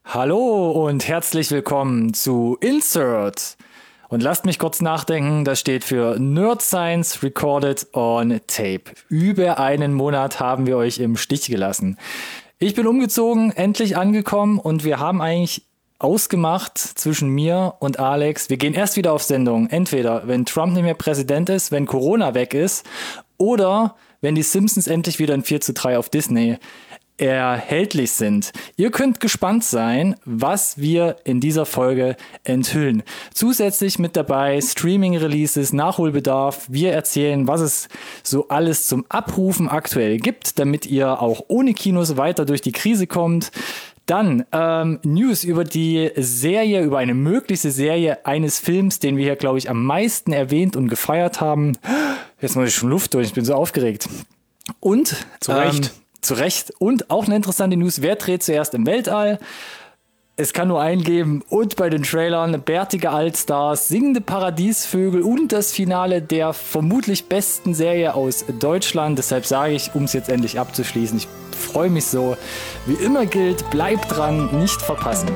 Hallo und herzlich willkommen zu Insert. Und lasst mich kurz nachdenken, das steht für Nerd Science Recorded on Tape. Über einen Monat haben wir euch im Stich gelassen. Ich bin umgezogen, endlich angekommen und wir haben eigentlich ausgemacht zwischen mir und Alex. Wir gehen erst wieder auf Sendung. Entweder, wenn Trump nicht mehr Präsident ist, wenn Corona weg ist oder wenn die Simpsons endlich wieder in 4:3 auf Disney erhältlich sind. Ihr könnt gespannt sein, was wir in dieser Folge enthüllen. Zusätzlich mit dabei Streaming-Releases, Nachholbedarf. Wir erzählen, was es so alles zum Abrufen aktuell gibt, damit ihr auch ohne Kinos weiter durch die Krise kommt. Dann News über die Serie, über eine mögliche Serie eines Films, den wir hier, glaube ich, am meisten erwähnt und gefeiert haben. Jetzt muss ich schon Luft durch, ich bin so aufgeregt. Und zu Recht. Und auch eine interessante News, wer dreht zuerst im Weltall? Es kann nur einen geben. Und bei den Trailern bärtige Allstars, singende Paradiesvögel und das Finale der vermutlich besten Serie aus Deutschland. Deshalb sage ich, um es jetzt endlich abzuschließen, ich freue mich so. Wie immer gilt, bleibt dran, nicht verpassen.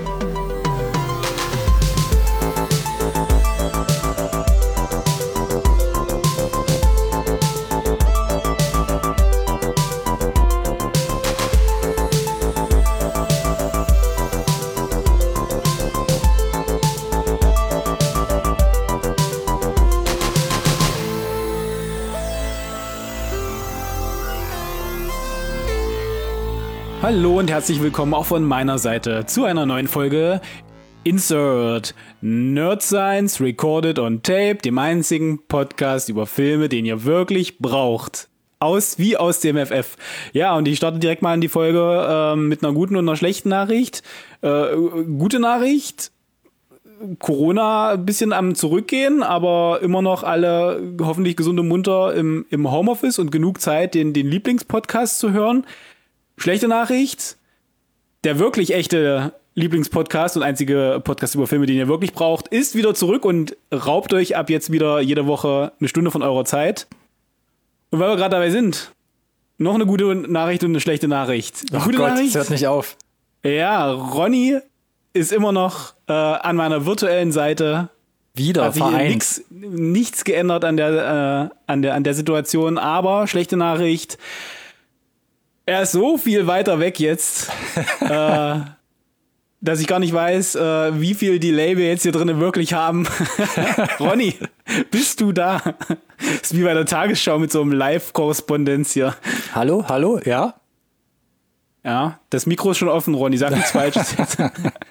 Hallo und herzlich willkommen auch von meiner Seite zu einer neuen Folge Insert Nerd Science Recorded on Tape, dem einzigen Podcast über Filme, den ihr wirklich braucht. Aus dem FF. Ja, und ich starte direkt mal in die Folge mit einer guten und einer schlechten Nachricht. Gute Nachricht, Corona ein bisschen am Zurückgehen, aber immer noch alle hoffentlich gesund und munter im Homeoffice und genug Zeit, den Lieblingspodcast zu hören. Schlechte Nachricht, der wirklich echte Lieblingspodcast und einzige Podcast über Filme, den ihr wirklich braucht, ist wieder zurück und raubt euch ab jetzt wieder jede Woche eine Stunde von eurer Zeit. Und weil wir gerade dabei sind, noch eine gute Nachricht und eine schlechte Nachricht. Gute Nachricht, es hört nicht auf. Ja, Ronny ist immer noch an meiner virtuellen Seite. Wieder hat sich nichts geändert an der Situation, aber schlechte Nachricht, er ist so viel weiter weg jetzt, dass ich gar nicht weiß, wie viel Delay wir jetzt hier drinnen wirklich haben. Ronny, bist du da? Das ist wie bei der Tagesschau mit so einem Live-Korrespondenz hier. Hallo, ja? Ja, das Mikro ist schon offen, Ronny, sag nichts Falsches jetzt.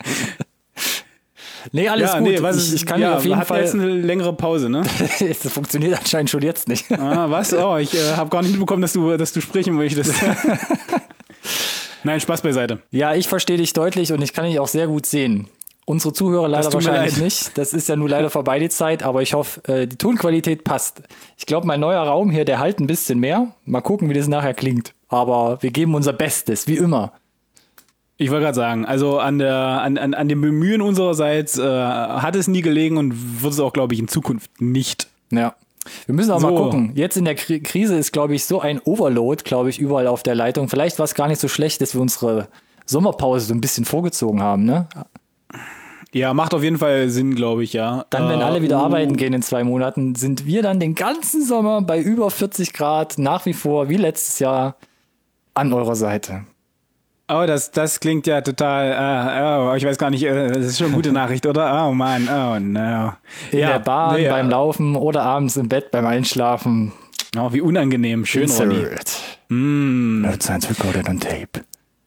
Nee, alles gut. Ich kann auf jeden Fall jetzt eine längere Pause, ne? Das funktioniert anscheinend schon jetzt nicht. Ah, was? Oh, ich habe gar nicht mitbekommen, dass du sprechen möchtest. Nein, Spaß beiseite. Ja, ich verstehe dich deutlich und ich kann dich auch sehr gut sehen. Unsere Zuhörer leider wahrscheinlich nicht. Das ist ja nur leider vorbei die Zeit, aber ich hoffe, die Tonqualität passt. Ich glaube, mein neuer Raum hier, der halt ein bisschen mehr. Mal gucken, wie das nachher klingt. Aber wir geben unser Bestes, wie immer. Ich wollte gerade sagen, also an dem Bemühen unsererseits hat es nie gelegen und wird es auch, glaube ich, in Zukunft nicht. Ja, wir müssen auch mal gucken. Jetzt in der Krise ist, glaube ich, so ein Overload, glaube ich, überall auf der Leitung. Vielleicht war es gar nicht so schlecht, dass wir unsere Sommerpause so ein bisschen vorgezogen haben, ne? Ja, macht auf jeden Fall Sinn, glaube ich, ja. Dann, wenn alle wieder arbeiten gehen in 2 Monaten, sind wir dann den ganzen Sommer bei über 40 Grad nach wie vor, wie letztes Jahr, an eurer Seite. Oh, das klingt ja total, ich weiß gar nicht, das ist schon eine gute Nachricht, oder? Oh Mann, oh no. In der Bahn, beim Laufen oder abends im Bett beim Einschlafen. Oh, wie unangenehm. Schön, Ronny. Nerd Science Recorded on Tape.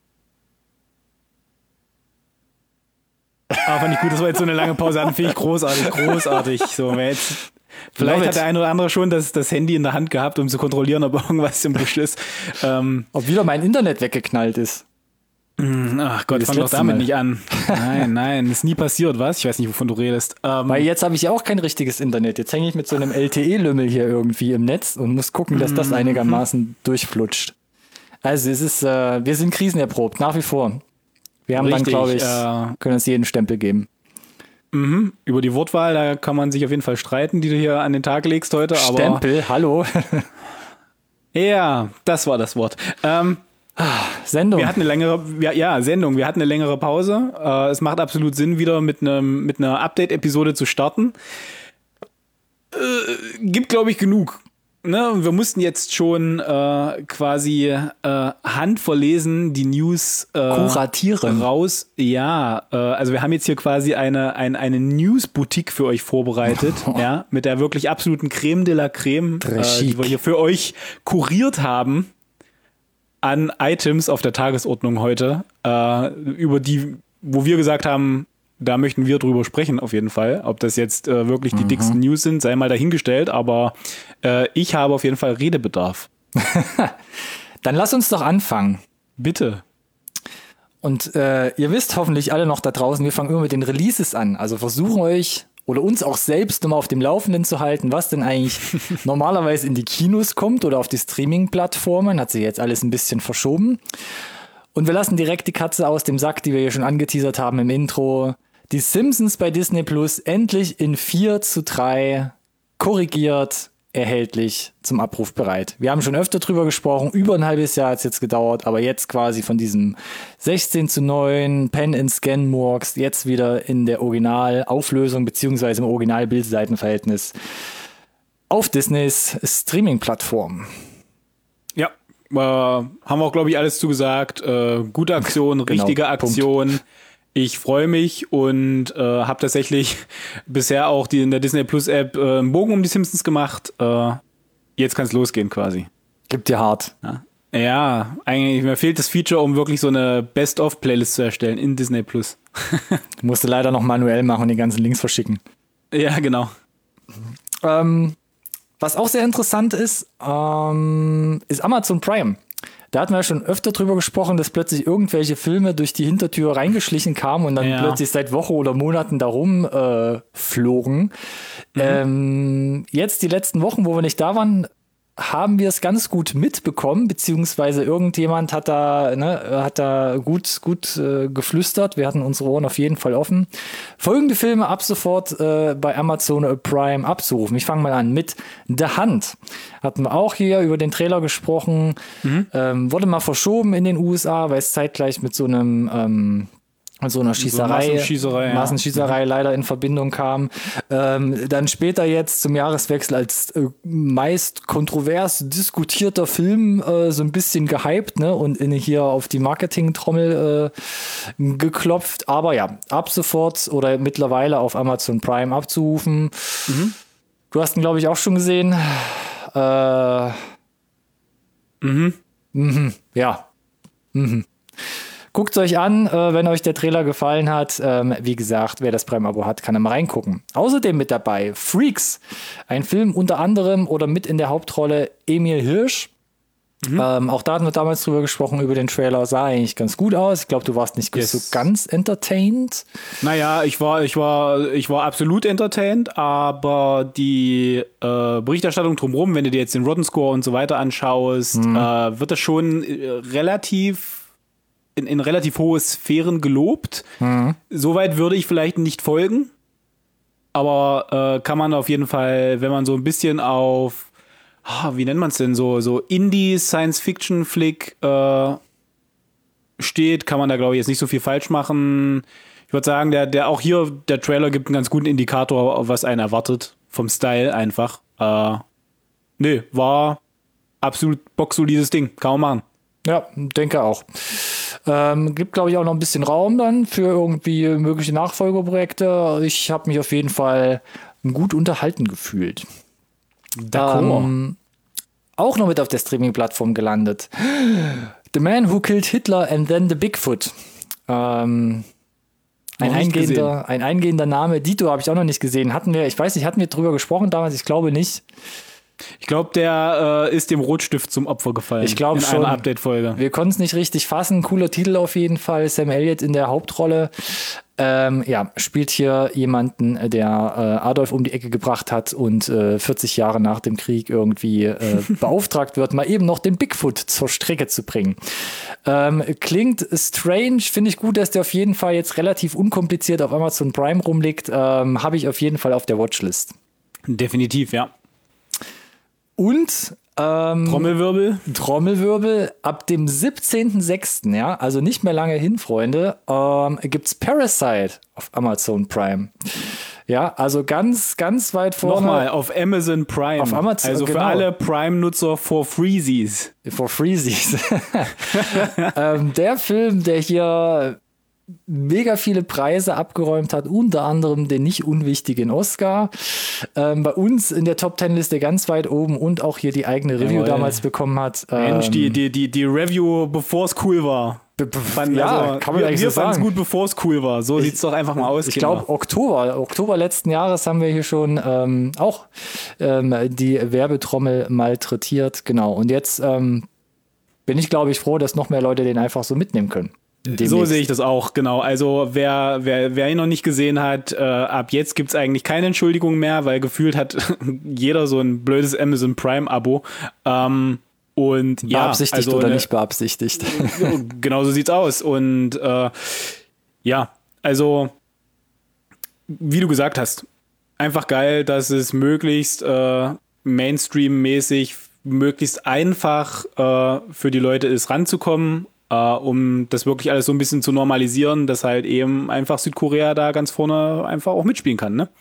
Fand ich gut, dass wir jetzt so eine lange Pause hatten. Finde ich großartig. So, vielleicht hat der eine oder andere schon das Handy in der Hand gehabt, um zu kontrollieren, ob irgendwas im Busch ist. Ob wieder mein Internet weggeknallt ist. Ach Gott, fang doch damit nicht an. Nein, ist nie passiert, was? Ich weiß nicht, wovon du redest. Weil jetzt habe ich ja auch kein richtiges Internet. Jetzt hänge ich mit so einem LTE-Lümmel hier irgendwie im Netz und muss gucken, dass das einigermaßen durchflutscht. Also es ist, wir sind krisenerprobt, nach wie vor. Wir haben dann, glaube ich, können uns jeden Stempel geben. Über die Wortwahl, da kann man sich auf jeden Fall streiten, die du hier an den Tag legst heute. Aber Stempel, hallo. Ja, das war das Wort. Sendung. Wir hatten eine längere, Sendung. Wir hatten eine längere Pause. Es macht absolut Sinn, wieder mit einer Update-Episode zu starten. Gibt, glaube ich, genug. Ne? Wir mussten jetzt schon quasi handverlesen die News kuratieren raus. Ja, also wir haben jetzt hier quasi eine News-Boutique für euch vorbereitet, ja, mit der wirklich absoluten Creme de la Creme, die wir hier für euch kuriert haben an Items auf der Tagesordnung heute, über die, wo wir gesagt haben, da möchten wir drüber sprechen auf jeden Fall. Ob das jetzt wirklich die dicksten News sind, sei mal dahingestellt, aber ich habe auf jeden Fall Redebedarf. Dann lass uns doch anfangen. Bitte. Und ihr wisst hoffentlich alle noch da draußen, wir fangen immer mit den Releases an. Also versuchen euch oder uns auch selbst immer auf dem Laufenden zu halten, was denn eigentlich normalerweise in die Kinos kommt oder auf die Streaming-Plattformen. Hat sich jetzt alles ein bisschen verschoben. Und wir lassen direkt die Katze aus dem Sack, die wir hier schon angeteasert haben im Intro. Die Simpsons bei Disney Plus endlich in 4:3 korrigiert, erhältlich, zum Abruf bereit. Wir haben schon öfter drüber gesprochen, über ein halbes Jahr hat es jetzt gedauert, aber jetzt quasi von diesem 16:9 Pen-and-Scan-Murks jetzt wieder in der Originalauflösung beziehungsweise im Original-Bildseitenverhältnis auf Disneys Streaming-Plattform. Ja, haben wir auch, glaube ich, alles zugesagt. Gute Aktion, richtige Aktion. Punkt. Ich freue mich und habe tatsächlich bisher auch in der Disney Plus App einen Bogen um die Simpsons gemacht. Jetzt kann es losgehen quasi. Gibt dir hart. Ja, eigentlich mir fehlt das Feature, um wirklich so eine Best-of-Playlist zu erstellen in Disney Plus. Musste leider noch manuell machen und die ganzen Links verschicken. Ja, genau. Was auch sehr interessant ist Amazon Prime. Da hatten wir ja schon öfter drüber gesprochen, dass plötzlich irgendwelche Filme durch die Hintertür reingeschlichen kamen und dann plötzlich seit Wochen oder Monaten darum flogen. Jetzt die letzten Wochen, wo wir nicht da waren, haben wir es ganz gut mitbekommen, beziehungsweise irgendjemand hat da gut geflüstert. Wir hatten unsere Ohren auf jeden Fall offen. Folgende Filme ab sofort bei Amazon Prime abzurufen. Ich fange mal an mit The Hunt. Hatten wir auch hier über den Trailer gesprochen. Wurde mal verschoben in den USA, weil es zeitgleich mit so einer Massenschießerei leider in Verbindung kam. Dann später jetzt zum Jahreswechsel als meist kontrovers diskutierter Film so ein bisschen gehypt, ne, und hier auf die Marketing-Trommel geklopft. Aber ja, ab sofort oder mittlerweile auf Amazon Prime abzurufen. Du hast ihn, glaube ich, auch schon gesehen. Ja. Guckt es euch an, wenn euch der Trailer gefallen hat. Wie gesagt, wer das Prime-Abo hat, kann mal reingucken. Außerdem mit dabei Freaks, ein Film unter anderem oder mit in der Hauptrolle Emil Hirsch. Auch da hatten wir damals drüber gesprochen, über den Trailer. Sah eigentlich ganz gut aus. Ich glaube, du warst nicht so ganz entertained. Naja, ich war absolut entertained, aber die Berichterstattung drumherum, wenn du dir jetzt den Rotten Score und so weiter anschaust, wird das schon in relativ hohe Sphären gelobt. Soweit würde ich vielleicht nicht folgen, aber kann man auf jeden Fall, wenn man so ein bisschen auf wie nennt man es denn, so Indie-Science-Fiction-Flick steht, kann man da, glaube ich, jetzt nicht so viel falsch machen. Ich würde sagen, der Trailer gibt einen ganz guten Indikator, was einen erwartet, vom Style einfach. War absolut boxsolides Ding, kann man machen. Ja, denke auch. Gibt, glaube ich, auch noch ein bisschen Raum dann für irgendwie mögliche Nachfolgeprojekte. Ich habe mich auf jeden Fall gut unterhalten gefühlt. Auch noch mit auf der Streaming-Plattform gelandet. The Man Who Killed Hitler and Then the Bigfoot. Ein eingehender Name. Dito habe ich auch noch nicht gesehen. Hatten wir drüber gesprochen damals? Ich glaube nicht. Ich glaube, der ist dem Rotstift zum Opfer gefallen. Ich glaube schon. In einer Update-Folge. Wir konnten es nicht richtig fassen. Cooler Titel auf jeden Fall. Sam Elliott in der Hauptrolle. Spielt hier jemanden, der Adolf um die Ecke gebracht hat und 40 Jahre nach dem Krieg irgendwie beauftragt wird, mal eben noch den Bigfoot zur Strecke zu bringen. Klingt strange, finde ich gut, dass der auf jeden Fall jetzt relativ unkompliziert auf Amazon Prime rumliegt. Habe ich auf jeden Fall auf der Watchlist. Definitiv, ja. Und Trommelwirbel. Ab dem 17.06., ja, also nicht mehr lange hin, Freunde, gibt's Parasite auf Amazon Prime. Ja, also ganz, ganz weit vorne. Nochmal, auf Amazon Prime. Auf Amazon, also für alle Prime-Nutzer for Freezies. For Freezies. Der Film, der hier mega viele Preise abgeräumt hat, unter anderem den nicht unwichtigen Oscar. Bei uns in der Top-10-Liste ganz weit oben und auch hier die eigene Review damals bekommen hat. Mensch, die Review, bevor es cool war. Kann man eigentlich so sagen. Wir fanden es gut, bevor es cool war. So sieht es doch einfach mal aus. Ich glaube, Oktober letzten Jahres haben wir hier schon auch die Werbetrommel malträtiert. Genau. Und jetzt bin ich, glaube ich, froh, dass noch mehr Leute den einfach so mitnehmen können. Demnächst. So sehe ich das auch, genau. Also wer ihn noch nicht gesehen hat, ab jetzt gibt es eigentlich keine Entschuldigung mehr, weil gefühlt hat jeder so ein blödes Amazon Prime-Abo. Und beabsichtigt also oder nicht beabsichtigt. Genau so sieht's aus. Und also wie du gesagt hast, einfach geil, dass es möglichst Mainstream-mäßig, möglichst einfach für die Leute ist, ranzukommen, um das wirklich alles so ein bisschen zu normalisieren, dass halt eben einfach Südkorea da ganz vorne einfach auch mitspielen kann, ne?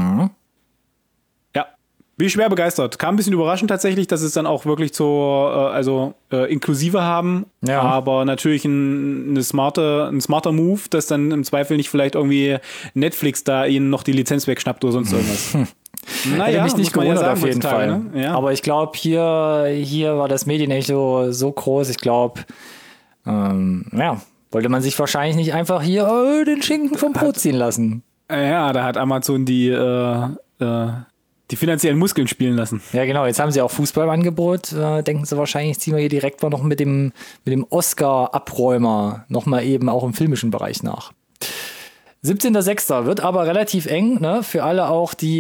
Bin ich schwer begeistert. Kam ein bisschen überraschend tatsächlich, dass es dann auch wirklich inklusive haben. Ja. Aber natürlich ein smarter Move, dass dann im Zweifel nicht vielleicht irgendwie Netflix da ihnen noch die Lizenz wegschnappt oder sonst irgendwas. Hätte mich nicht gewundert auf jeden Fall. Ne? Ja. Aber ich glaube, hier war das Medienecho so groß. Ich glaube, wollte man sich wahrscheinlich nicht einfach hier den Schinken vom Brot ziehen lassen. Ja, da hat Amazon die finanziellen Muskeln spielen lassen. Ja, genau. Jetzt haben sie auch Fußball im Angebot. Denken sie wahrscheinlich, ziehen wir hier direkt mal noch mit dem Oscar-Abräumer nochmal eben auch im filmischen Bereich nach. 17.06. wird aber relativ eng, ne? Für alle auch, die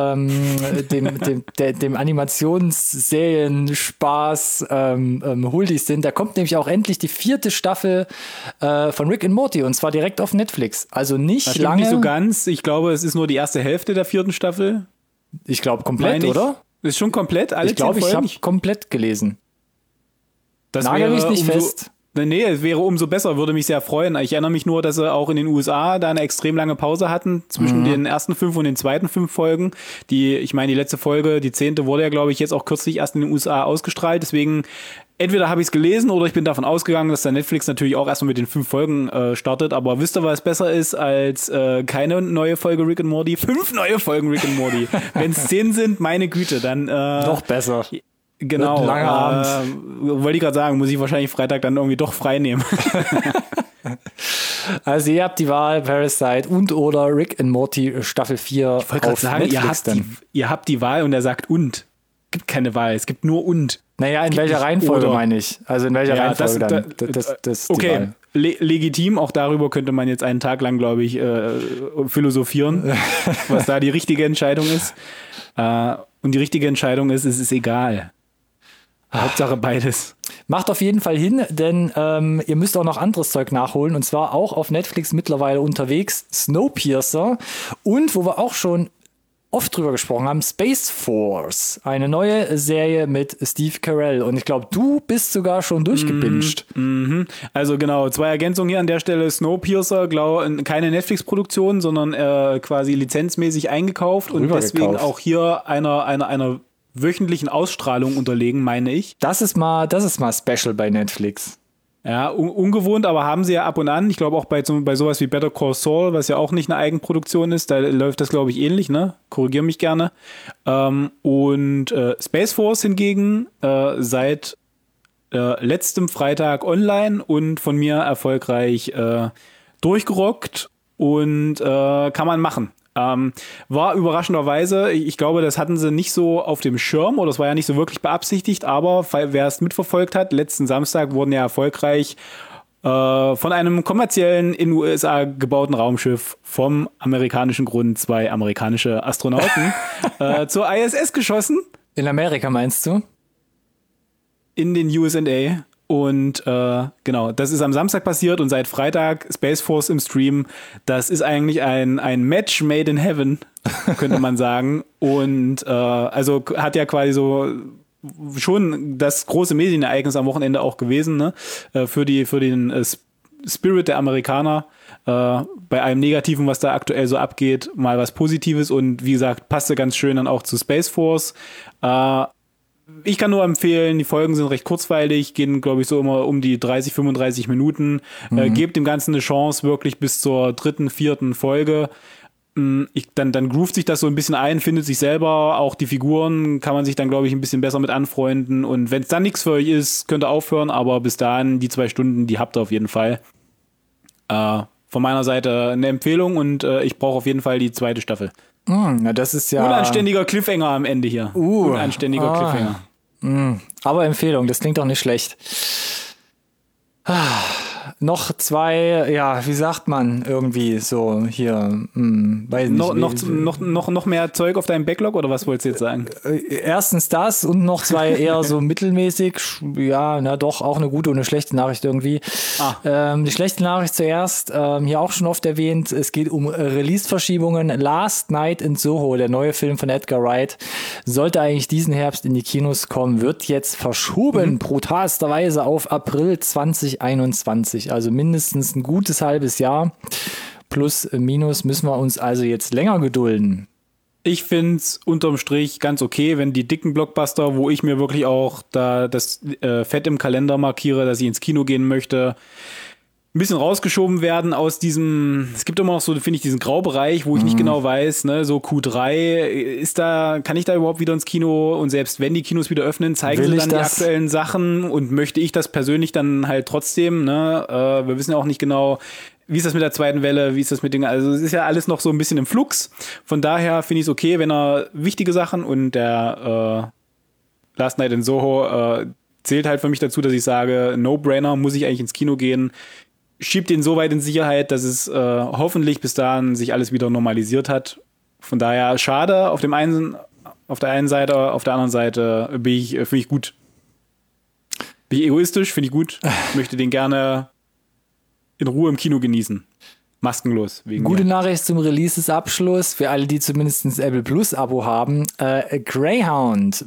dem Animationsserien-Spaß huldig sind. Da kommt nämlich auch endlich die 4. Staffel von Rick and Morty und zwar direkt auf Netflix. Also nicht das lange. Nicht so ganz. Ich glaube, es ist nur die erste Hälfte der 4. Staffel. Ich glaube komplett, oder? Ist schon komplett? Alle ich glaube, ich habe komplett gelesen. Das nagel mich nicht fest. Nee, es wäre umso besser, würde mich sehr freuen. Ich erinnere mich nur, dass sie auch in den USA da eine extrem lange Pause hatten zwischen den ersten 5 und den zweiten 5 Folgen. Die letzte Folge, die 10. wurde ja, glaube ich, jetzt auch kürzlich erst in den USA ausgestrahlt. Deswegen entweder habe ich es gelesen oder ich bin davon ausgegangen, dass der Netflix natürlich auch erstmal mit den 5 Folgen startet. Aber wisst ihr, was besser ist als keine neue Folge Rick and Morty? 5 neue Folgen Rick and Morty. Wenn es 10 sind, meine Güte, dann noch besser. Genau. Langer Abend. Wollte ich gerade sagen, muss ich wahrscheinlich Freitag dann irgendwie doch frei nehmen. Also ihr habt die Wahl, Parasite und oder Rick and Morty Staffel 4 ich wollte gerade sagen, ihr habt die Wahl und er sagt und. Es gibt keine Wahl, es gibt nur und. Naja, in welcher Reihenfolge meine ich? Also in welcher Reihenfolge dann? Das okay, legitim, auch darüber könnte man jetzt einen Tag lang, glaube ich, philosophieren, was da die richtige Entscheidung ist. Und die richtige Entscheidung ist, es ist egal. Hauptsache beides. Macht auf jeden Fall hin, denn ihr müsst auch noch anderes Zeug nachholen und zwar auch auf Netflix mittlerweile unterwegs Snowpiercer und wo wir auch schon oft drüber gesprochen haben, Space Force, eine neue Serie mit Steve Carell und ich glaube, du bist sogar schon durchgebinged. Also genau, 2 Ergänzungen hier an der Stelle. Snowpiercer, keine Netflix-Produktion, sondern quasi lizenzmäßig eingekauft und deswegen auch hier einer wöchentlichen Ausstrahlung unterlegen, meine ich. Das ist mal special bei Netflix. Ja, ungewohnt, aber haben sie ja ab und an. Ich glaube auch bei sowas wie Better Call Saul, was ja auch nicht eine Eigenproduktion ist, da läuft das, glaube ich, ähnlich, ne? Korrigiere mich gerne. Und Space Force hingegen seit letztem Freitag online und von mir erfolgreich durchgerockt und kann man machen. War überraschenderweise, ich glaube, das hatten sie nicht so auf dem Schirm oder es war ja nicht so wirklich beabsichtigt, aber wer es mitverfolgt hat, letzten Samstag wurden ja erfolgreich von einem kommerziellen in den USA gebauten Raumschiff vom amerikanischen Grund 2 amerikanische Astronauten zur ISS geschossen. In Amerika meinst du? In den USA. Und genau, das ist am Samstag passiert und seit Freitag Space Force im Stream. Das ist eigentlich ein Match made in heaven, könnte man sagen. Und also hat ja quasi so schon das große Medienereignis am Wochenende auch gewesen, ne? Für den Spirit der Amerikaner. Bei allem Negativen, was da aktuell so abgeht, mal was Positives und wie gesagt, passte ganz schön dann auch zu Space Force. Ich kann nur empfehlen, die Folgen sind recht kurzweilig, gehen, glaube ich, so immer um die 30, 35 Minuten. Gebt dem Ganzen eine Chance, wirklich bis zur 3., 4. Folge. Dann groovt sich das so ein bisschen ein, findet sich selber, auch die Figuren kann man sich dann, glaube ich, ein bisschen besser mit anfreunden. Und wenn es dann nichts für euch ist, könnt ihr aufhören, aber bis dahin, die 2 Stunden, die habt ihr auf jeden Fall. Von meiner Seite eine Empfehlung und ich brauche auf jeden Fall die 2. Staffel. Na, das ist ja... Unanständiger Cliffhanger am Ende hier. Unanständiger Cliffhanger. Aber Empfehlung, das klingt doch nicht schlecht. Noch 2, ja, wie sagt man irgendwie so hier, weiß nicht. Noch mehr Zeug auf deinem Backlog oder was wolltest du jetzt sagen? Erstens das und noch 2 eher so mittelmäßig, ja, na doch, auch eine gute und eine schlechte Nachricht irgendwie. Die schlechte Nachricht zuerst, hier auch schon oft erwähnt, es geht um Release-Verschiebungen. Last Night in Soho, der neue Film von Edgar Wright, sollte eigentlich diesen Herbst in die Kinos kommen, wird jetzt verschoben, brutalsterweise auf April 2021. Also mindestens ein gutes halbes Jahr. Plus, minus müssen wir uns also jetzt länger gedulden. Ich finde es unterm Strich ganz okay, wenn die dicken Blockbuster, wo ich mir wirklich auch da das Fett im Kalender markiere, dass ich ins Kino gehen möchte, ein bisschen rausgeschoben werden aus diesem, es gibt immer noch so, finde ich, diesen Graubereich, wo ich nicht genau weiß, ne, so Q3, kann ich da überhaupt wieder ins Kino und selbst wenn die Kinos wieder öffnen, zeigen sie dann die aktuellen Sachen und möchte ich das persönlich dann halt trotzdem, ne, wir wissen ja auch nicht genau, wie ist das mit der 2. Welle, wie ist das mit Dingen, also es ist ja alles noch so ein bisschen im Flux, von daher finde ich es okay, wenn er wichtige Sachen und der Last Night in Soho zählt halt für mich dazu, dass ich sage, No-Brainer, muss ich eigentlich ins Kino gehen, schiebt ihn so weit in Sicherheit, dass es hoffentlich bis dahin sich alles wieder normalisiert hat. Von daher schade auf der einen Seite, auf der anderen Seite finde ich gut. Bin ich egoistisch, finde ich gut. Ich möchte den gerne in Ruhe im Kino genießen. Maskenlos. Gute Nachricht zum Releases-Abschluss für alle, die zumindest ein Apple Plus Abo haben. Greyhound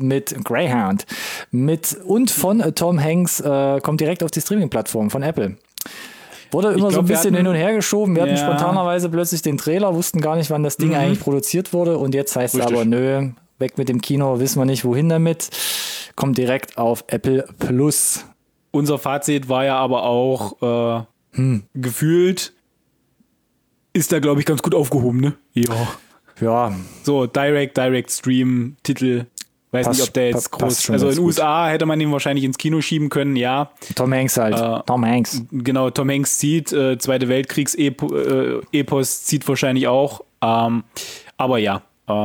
mit und von Tom Hanks kommt direkt auf die Streaming-Plattform von Apple. Wurde immer so ein bisschen hin und her geschoben. Wir hatten spontanerweise plötzlich den Trailer, wussten gar nicht, wann das Ding eigentlich produziert wurde. Und jetzt heißt es aber, nö, weg mit dem Kino, wissen wir nicht, wohin damit. Kommt direkt auf Apple Plus. Unser Fazit war ja aber auch gefühlt ist da, glaube ich, ganz gut aufgehoben, ne? Ja. So, Direct Stream, Titel. Weiß nicht, ob der jetzt groß... Also in den USA hätte man ihn wahrscheinlich ins Kino schieben können, ja. Tom Hanks halt. Tom Hanks. Genau, Tom Hanks zieht. Zweite Weltkriegs-Epos zieht wahrscheinlich auch. Aber ja,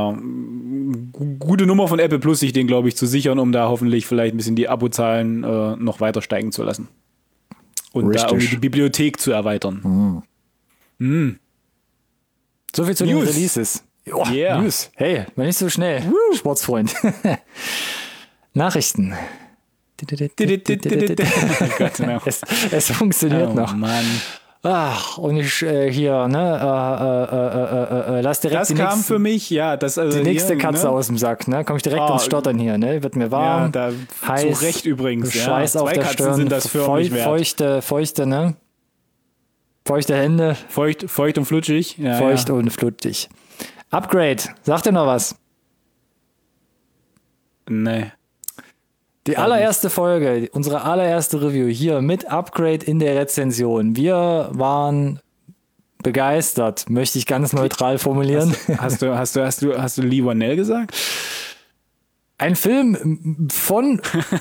gute Nummer von Apple Plus, sich den, glaube ich, zu sichern, um da hoffentlich vielleicht ein bisschen die Abozahlen noch weiter steigen zu lassen. Und da irgendwie die Bibliothek zu erweitern. So viel zu den Releases. Oh, yeah. News. Hey, war nicht so schnell. Sportsfreund. Nachrichten. Es funktioniert noch. Mann. Ach, und ich hier, ne, lass direkt das kam für mich, ja, das also die nächste hier, Katze ne? aus dem Sack, ne? Komm ich direkt ins Stottern hier, ne? Wird mir warm, ja, heiß, zu Recht übrigens, Schweiß auf Zwei der Katzen Stirn, sind das feuchte, ne? Feuchte Hände. Feucht und flutschig. Ja, feucht und flutschig. Upgrade, sagt ihr noch was? Nee. Die allererste Folge, unsere allererste Review hier mit Upgrade in der Rezension. Wir waren begeistert, möchte ich ganz neutral formulieren. Hast du Lee Whannell gesagt? Ein Film von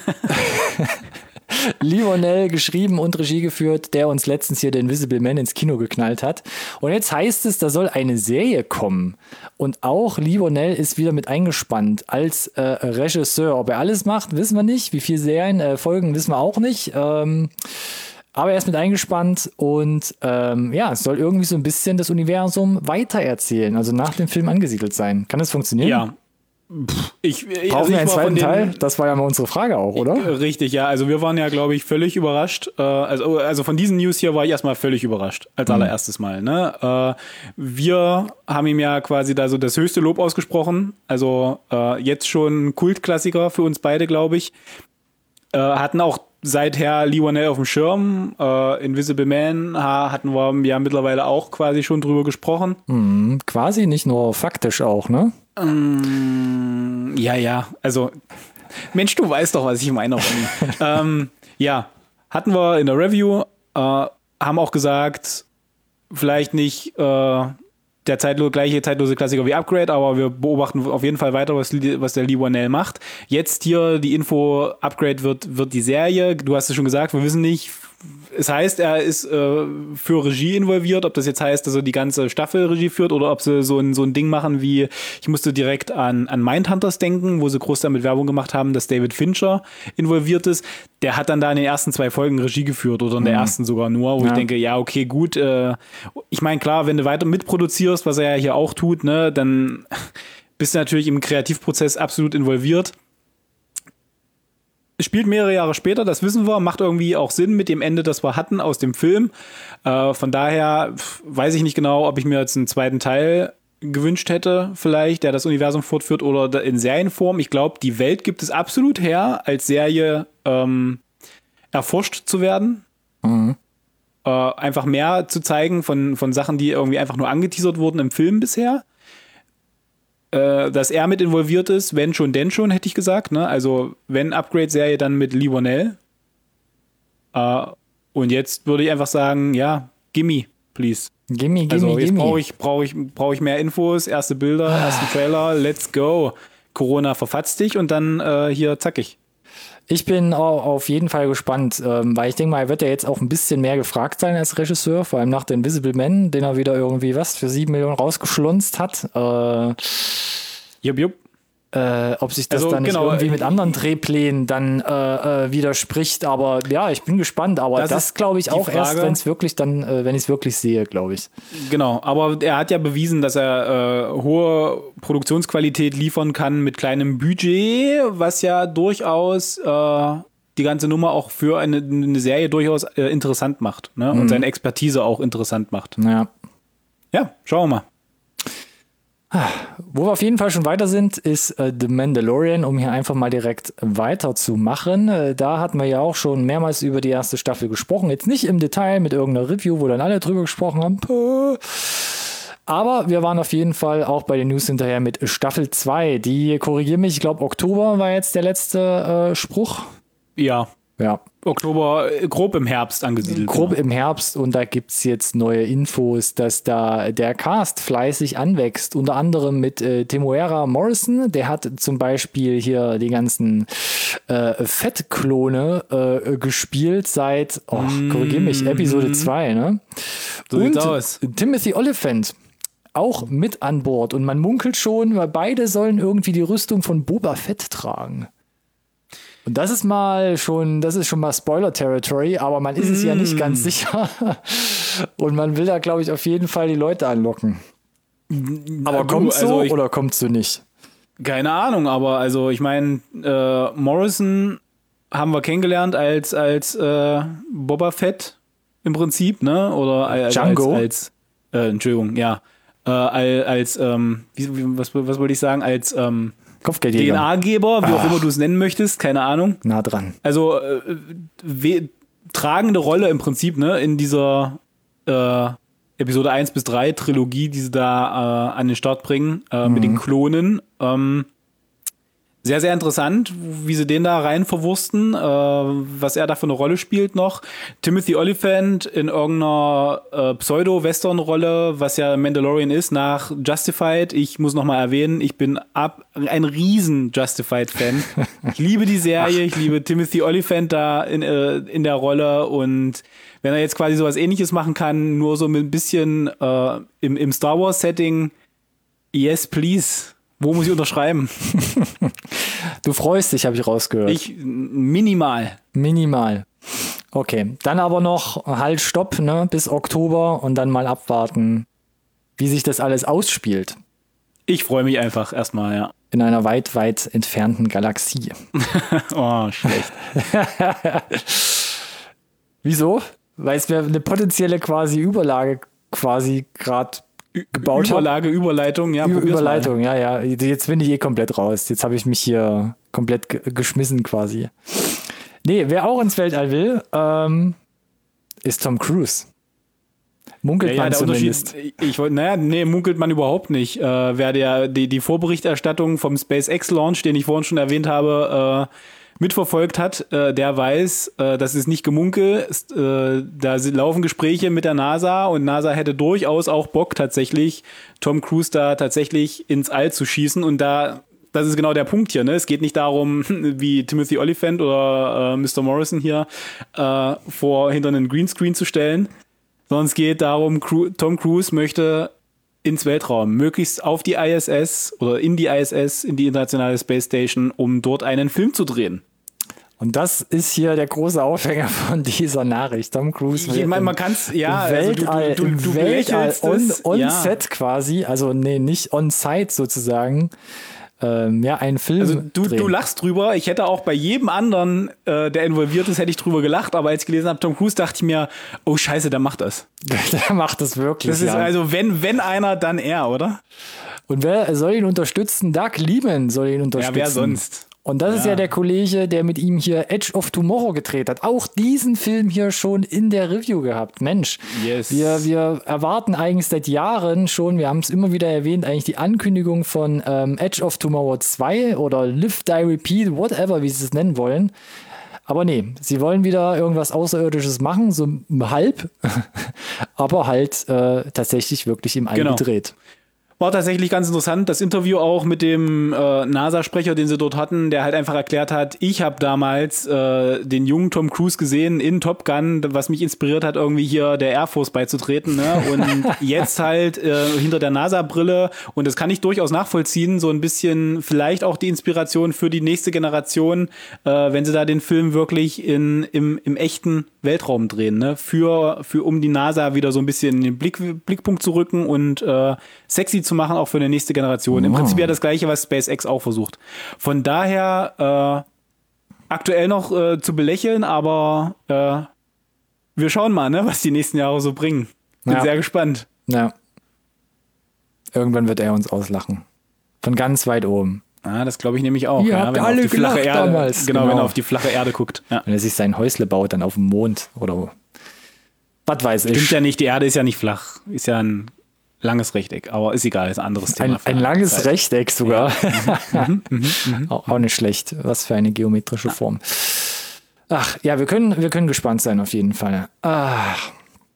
Lee Whannell geschrieben und Regie geführt, der uns letztens hier den Invisible Man ins Kino geknallt hat. Und jetzt heißt es, da soll eine Serie kommen. Und auch Lee Whannell ist wieder mit eingespannt als Regisseur. Ob er alles macht, wissen wir nicht. Wie viele Serien, Folgen, wissen wir auch nicht. Aber er ist mit eingespannt und es soll irgendwie so ein bisschen das Universum weitererzählen, also nach dem Film angesiedelt sein. Kann das funktionieren? Ja. Brauchen wir einen zweiten Teil? Das war ja mal unsere Frage auch, oder? Richtig, ja. Also wir waren ja, glaube ich, völlig überrascht. Also von diesen News hier war ich erstmal völlig überrascht. Als allererstes Mal. Ne? Wir haben ihm ja quasi da so das höchste Lob ausgesprochen. Also jetzt schon Kultklassiker für uns beide, glaube ich. Hatten auch seither Leigh Whannell auf dem Schirm. Invisible Man hatten wir ja mittlerweile auch quasi schon drüber gesprochen. Quasi, nicht nur faktisch auch, ne? Ja. Also, Mensch, du weißt doch, was ich meine. Ja, hatten wir in der Review, haben auch gesagt, vielleicht nicht der gleiche zeitlose Klassiker wie Upgrade, aber wir beobachten auf jeden Fall weiter, was der Leigh Whannell macht. Jetzt hier die Info, Upgrade wird die Serie. Du hast es schon gesagt, wir wissen nicht. Es heißt, er ist für Regie involviert, ob das jetzt heißt, dass er die ganze Staffel Regie führt oder ob sie so ein Ding machen wie, ich musste direkt an Mindhunters denken, wo sie groß damit Werbung gemacht haben, dass David Fincher involviert ist. Der hat dann da in den ersten 2 Folgen Regie geführt oder in der ersten sogar nur, wo ich denke, ja, okay, gut. Ich meine, klar, wenn du weiter mitproduzierst, was er ja hier auch tut, ne, dann bist du natürlich im Kreativprozess absolut involviert. Es spielt mehrere Jahre später, das wissen wir, macht irgendwie auch Sinn mit dem Ende, das wir hatten aus dem Film. Von daher weiß ich nicht genau, ob ich mir jetzt einen zweiten Teil gewünscht hätte, vielleicht, der das Universum fortführt oder in Serienform. Ich glaube, die Welt gibt es absolut her, als Serie erforscht zu werden. Einfach mehr zu zeigen von Sachen, die irgendwie einfach nur angeteasert wurden im Film bisher. Dass er mit involviert ist, wenn schon, denn schon, hätte ich gesagt. Ne? Also wenn Upgrade-Serie, dann mit Leigh Whannell. Und jetzt würde ich einfach sagen, ja, gimme, please. Gimme. Also jetzt brauche ich mehr Infos, erste Bilder, ersten Trailer, let's go. Corona verfatzt dich und dann hier zackig. Ich bin auf jeden Fall gespannt, weil ich denke mal, er wird ja jetzt auch ein bisschen mehr gefragt sein als Regisseur, vor allem nach The Invisible Man, den er wieder irgendwie für 7 Millionen rausgeschlunzt hat. Jupp. Ob sich das dann nicht irgendwie mit anderen Drehplänen dann widerspricht, aber ja, ich bin gespannt, aber das glaube ich auch Frage, erst, wenn es wirklich dann, wenn ich es wirklich sehe, glaube ich. Genau, aber er hat ja bewiesen, dass er hohe Produktionsqualität liefern kann mit kleinem Budget, was ja durchaus die ganze Nummer auch für eine Serie durchaus interessant macht, ne? Und seine Expertise auch interessant macht. Ja, schauen wir mal. Wo wir auf jeden Fall schon weiter sind, ist The Mandalorian, um hier einfach mal direkt weiterzumachen. Da hatten wir ja auch schon mehrmals über die erste Staffel gesprochen. Jetzt nicht im Detail mit irgendeiner Review, wo dann alle drüber gesprochen haben. Aber wir waren auf jeden Fall auch bei den News hinterher mit Staffel 2. Die, korrigiere mich, ich glaube Oktober war jetzt der letzte Spruch. Ja. Oktober, grob im Herbst angesiedelt. Grob im Herbst, und da gibt es jetzt neue Infos, dass da der Cast fleißig anwächst. Unter anderem mit Temuera Morrison, der hat zum Beispiel hier die ganzen Fettklone gespielt seit, korrigiere mich, Episode 2, ne? So sieht's aus. Timothy Olyphant auch mit an Bord, und man munkelt schon, weil beide sollen irgendwie die Rüstung von Boba Fett tragen. Und das ist schon mal Spoiler-Territory, aber man ist es ja nicht ganz sicher. Und man will da, glaube ich, auf jeden Fall die Leute anlocken. Aber kommt's so oder kommt's so nicht? Keine Ahnung, aber also ich meine, Morrison haben wir kennengelernt als Boba Fett im Prinzip, ne? Oder als Django? Entschuldigung, ja. Was wollte ich sagen? Als DNA-Geber, wie auch immer du es nennen möchtest, keine Ahnung. Nah dran. Also tragende Rolle im Prinzip, ne, in dieser Episode 1-3 Trilogie, die sie da an den Start bringen, mit den Klonen. Sehr, sehr interessant, wie sie den da rein verwursten, was er da für eine Rolle spielt noch. Timothy Olyphant in irgendeiner Pseudo-Western-Rolle, was ja Mandalorian ist, nach Justified. Ich muss noch mal erwähnen, ich bin ein riesen Justified-Fan. Ich liebe die Serie, ich liebe Timothy Olyphant da in der Rolle, und wenn er jetzt quasi sowas Ähnliches machen kann, nur so mit ein bisschen im Star Wars-Setting, yes, please. Wo muss ich unterschreiben? Du freust dich, habe ich rausgehört. Minimal. Okay, dann aber noch halt Stopp, ne, bis Oktober, und dann mal abwarten, wie sich das alles ausspielt. Ich freue mich einfach erstmal, ja. in einer weit, weit entfernten Galaxie. Oh, schlecht. Wieso? Weil es mir eine potenzielle quasi Überlage quasi gerade gebaut hat. Überleitung, ja. Überleitung, ja. Jetzt bin ich komplett raus. Jetzt habe ich mich hier komplett geschmissen quasi. Nee, wer auch ins Weltall will, ist Tom Cruise. Munkelt man zumindest. Munkelt man überhaupt nicht. Wer die Vorberichterstattung vom SpaceX-Launch, den ich vorhin schon erwähnt habe, mitverfolgt hat, der weiß, das ist nicht Gemunkel. Da laufen Gespräche mit der NASA und NASA hätte durchaus auch Bock tatsächlich, Tom Cruise da tatsächlich ins All zu schießen. Und das ist genau der Punkt hier. Ne? Es geht nicht darum, wie Timothy Olyphant oder Mr. Morrison hier hinter einen Greenscreen zu stellen, sondern es geht darum, Tom Cruise möchte ins Weltraum, möglichst auf die ISS oder in die ISS, in die Internationale Space Station, um dort einen Film zu drehen. Und das ist hier der große Aufhänger von dieser Nachricht. Tom Cruise will man kann es, ja, Weltall, du Weltall on-set quasi, also nee, nicht on-site sozusagen, einen Film Also du lachst drüber. Ich hätte auch bei jedem anderen, der involviert ist, hätte ich drüber gelacht. Aber als ich gelesen habe, Tom Cruise, dachte ich mir, oh Scheiße, der macht das. Der macht das wirklich. Das ist also, wenn einer, dann er, oder? Und wer soll ihn unterstützen? Doug Liman soll ihn unterstützen. Ja, wer sonst? Und das ist ja der Kollege, der mit ihm hier Edge of Tomorrow gedreht hat. Auch diesen Film hier schon in der Review gehabt. Mensch, yes. Wir erwarten eigentlich seit Jahren schon, wir haben es immer wieder erwähnt, eigentlich die Ankündigung von Edge of Tomorrow 2 oder Live, Die, Repeat, whatever, wie sie es nennen wollen. Aber nee, sie wollen wieder irgendwas Außerirdisches machen, so halb, aber halt tatsächlich wirklich im All gedreht. War tatsächlich ganz interessant, das Interview auch mit dem NASA-Sprecher, den sie dort hatten, der halt einfach erklärt hat, ich habe damals den jungen Tom Cruise gesehen in Top Gun, was mich inspiriert hat, irgendwie hier der Air Force beizutreten, ne? Und jetzt halt hinter der NASA-Brille, und das kann ich durchaus nachvollziehen, so ein bisschen vielleicht auch die Inspiration für die nächste Generation, wenn sie da den Film wirklich im echten Weltraum drehen, ne? Um die NASA wieder so ein bisschen in den Blickpunkt zu rücken und sexy zu machen, auch für eine nächste Generation. Im Prinzip ja das Gleiche, was SpaceX auch versucht. Von daher aktuell noch zu belächeln, aber wir schauen mal, ne, was die nächsten Jahre so bringen. Bin sehr gespannt. Ja. Irgendwann wird er uns auslachen. Von ganz weit oben. Ah, das glaube ich nämlich auch. Ihr habt alle gelacht damals. Genau, wenn er auf die flache Erde guckt. Ja. Wenn er sich sein Häusle baut, dann auf dem Mond oder was weiß ich. Stimmt ja nicht, die Erde ist ja nicht flach. Ist ja ein langes Rechteck, aber ist egal, ist ein anderes Thema. Ein langes Rechteck sogar. Ja. Auch nicht schlecht. Was für eine geometrische Form. Ach, ja, wir können gespannt sein auf jeden Fall. Ach.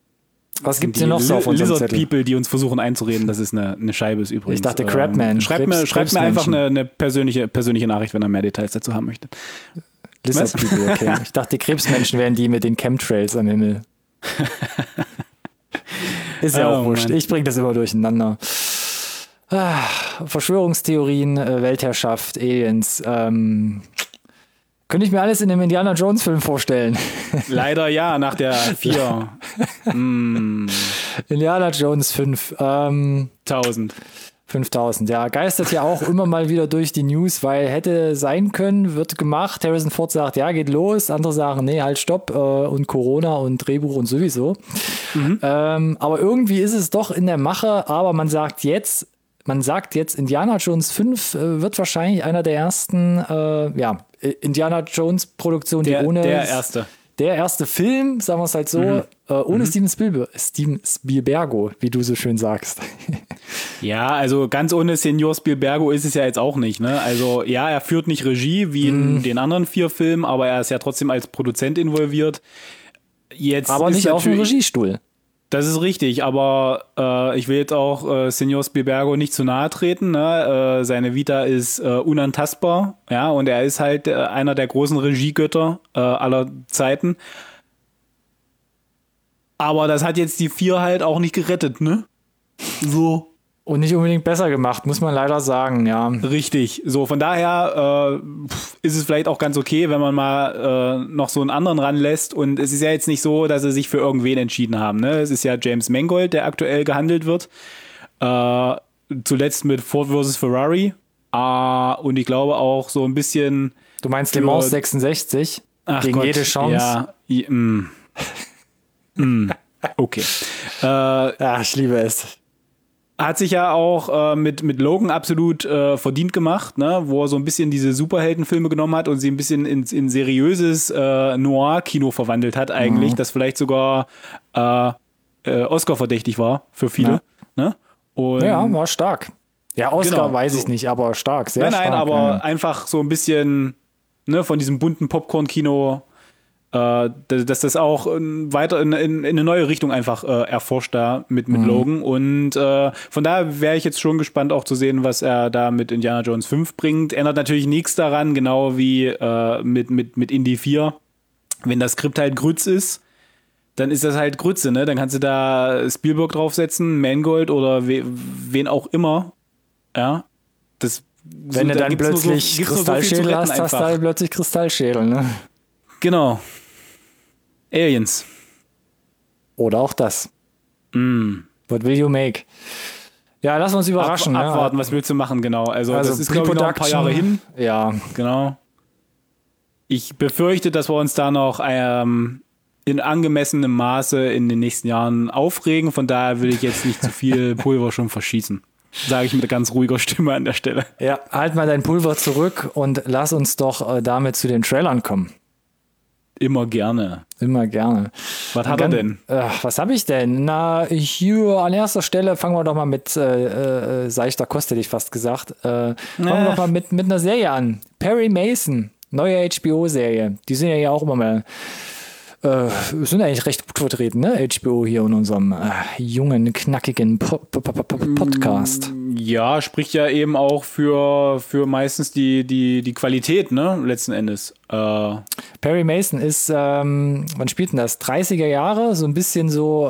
Was gibt's denn noch so auf unserem Lizard Zettel? People, die uns versuchen einzureden, dass es eine Scheibe ist übrigens. Ich dachte Crabman. Schreibt mir einfach eine persönliche Nachricht, wenn ihr mehr Details dazu haben möchtet. Lizard People, okay. Ich dachte, die Krebsmenschen wären die mit den Chemtrails am Himmel. Ist ja auch wurscht. Ich bringe das immer durcheinander. Verschwörungstheorien, Weltherrschaft, Aliens. Könnte ich mir alles in einem Indiana Jones Film vorstellen. Leider ja, nach der 4. Indiana Jones 5. 1000. 5000, ja, geistert ja auch immer mal wieder durch die News, weil hätte sein können, wird gemacht. Harrison Ford sagt, ja, geht los. Andere sagen, nee, halt, stopp. Und Corona und Drehbuch und sowieso. Aber irgendwie ist es doch in der Mache. Aber man sagt jetzt, Indiana Jones 5 wird wahrscheinlich einer der ersten, Indiana Jones Produktionen, die ohne... Der erste Film, sagen wir es halt so, ohne Steven Spielbergo, wie du so schön sagst. Ja, also ganz ohne Senior Spielbergo ist es ja jetzt auch nicht, ne? Also ja, er führt nicht Regie wie in den anderen 4 Filmen, aber er ist ja trotzdem als Produzent involviert. Jetzt aber nicht auf dem Regiestuhl. Das ist richtig, aber ich will jetzt auch Senior Spielbergo nicht zu nahe treten. Ne? Seine Vita ist unantastbar, ja, und er ist halt einer der großen Regiegötter aller Zeiten. Aber das hat jetzt die 4 halt auch nicht gerettet, ne? So. Und nicht unbedingt besser gemacht, muss man leider sagen, ja. Richtig. So, von daher ist es vielleicht auch ganz okay, wenn man mal noch so einen anderen ranlässt. Und es ist ja jetzt nicht so, dass sie sich für irgendwen entschieden haben. Ne? Es ist ja James Mangold, der aktuell gehandelt wird. Zuletzt mit Ford vs. Ferrari. Und ich glaube auch so ein bisschen. Du meinst Le Mans 66? Ach gegen Gott, jede Chance? Ja. Okay. Ich liebe es. Hat sich ja auch mit Logan absolut verdient gemacht, ne? Wo er so ein bisschen diese Superheldenfilme genommen hat und sie ein bisschen in seriöses Noir-Kino verwandelt hat eigentlich, das vielleicht sogar Oscar-verdächtig war für viele. Ja. Ne? Und ja, war stark. Ja, Oscar genau, weiß ich nicht, aber stark, sehr stark. Nein, aber einfach so ein bisschen, ne, von diesem bunten Popcorn-Kino, dass das auch weiter in eine neue Richtung einfach erforscht da mit Logan. Und von daher wäre ich jetzt schon gespannt auch zu sehen, was er da mit Indiana Jones 5 bringt. Ändert natürlich nichts daran, genau wie mit Indy 4. Wenn das Skript halt Grütz ist, dann ist das halt Grütze, ne? Dann kannst du da Spielberg draufsetzen, Mangold oder wen auch immer. Ja. Wenn du dann plötzlich Kristallschädel hast, hast du halt plötzlich Kristallschädel, ne? Genau. Aliens. Oder auch das. What will you make? Ja, lass uns überraschen. Abwarten, ne? Was willst du machen, genau. Also das ist, glaube ich, noch ein paar Jahre hin. Ja. Genau. Ich befürchte, dass wir uns da noch in angemessenem Maße in den nächsten Jahren aufregen. Von daher will ich jetzt nicht zu viel Pulver schon verschießen. Sage ich mit ganz ruhiger Stimme an der Stelle. Ja, halt mal dein Pulver zurück und lass uns doch damit zu den Trailern kommen. Immer gerne. Immer gerne. Was hat er denn? Was habe ich denn? Na, hier an erster Stelle fangen wir doch mal mit seichter Kost, hätte ich fast gesagt. Fangen wir doch mal mit einer Serie an. Perry Mason, neue HBO-Serie. Die sind ja auch immer mal sind eigentlich recht gut vertreten, ne? HBO hier in unserem jungen, knackigen Podcast. Ja, spricht ja eben auch für meistens die Qualität, ne? Letzten Endes. Perry Mason ist, wann spielt denn das? 30er Jahre, so ein bisschen so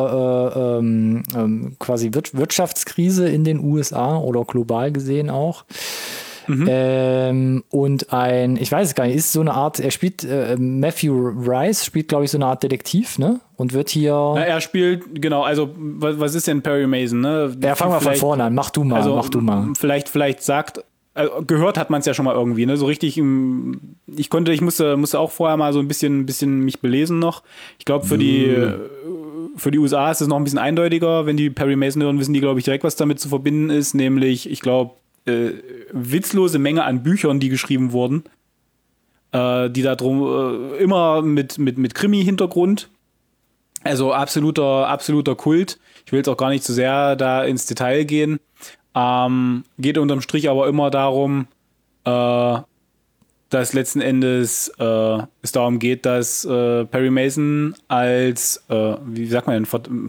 quasi Wirtschaftskrise in den USA oder global gesehen auch. Und ich weiß es gar nicht, ist so eine Art, er spielt, Matthew Rice spielt, glaube ich, so eine Art Detektiv, ne? Und wird hier... Na, er spielt, genau, also, was ist denn Perry Mason, ne? Ja, fangen wir von vorne an, mach du mal. Vielleicht sagt, gehört hat man es ja schon mal irgendwie, ne? So richtig, ich musste auch vorher mal so ein bisschen mich belesen noch. Ich glaube, für die USA ist es noch ein bisschen eindeutiger. Wenn die Perry Mason hören, wissen die, glaube ich, direkt, was damit zu verbinden ist, nämlich, ich glaube, witzlose Menge an Büchern, die geschrieben wurden, die da drum immer mit Krimi-Hintergrund. Also absoluter Kult. Ich will jetzt auch gar nicht zu sehr da ins Detail gehen. Geht unterm Strich aber immer darum, dass letzten Endes es darum geht, dass Perry Mason als, wie sagt man denn,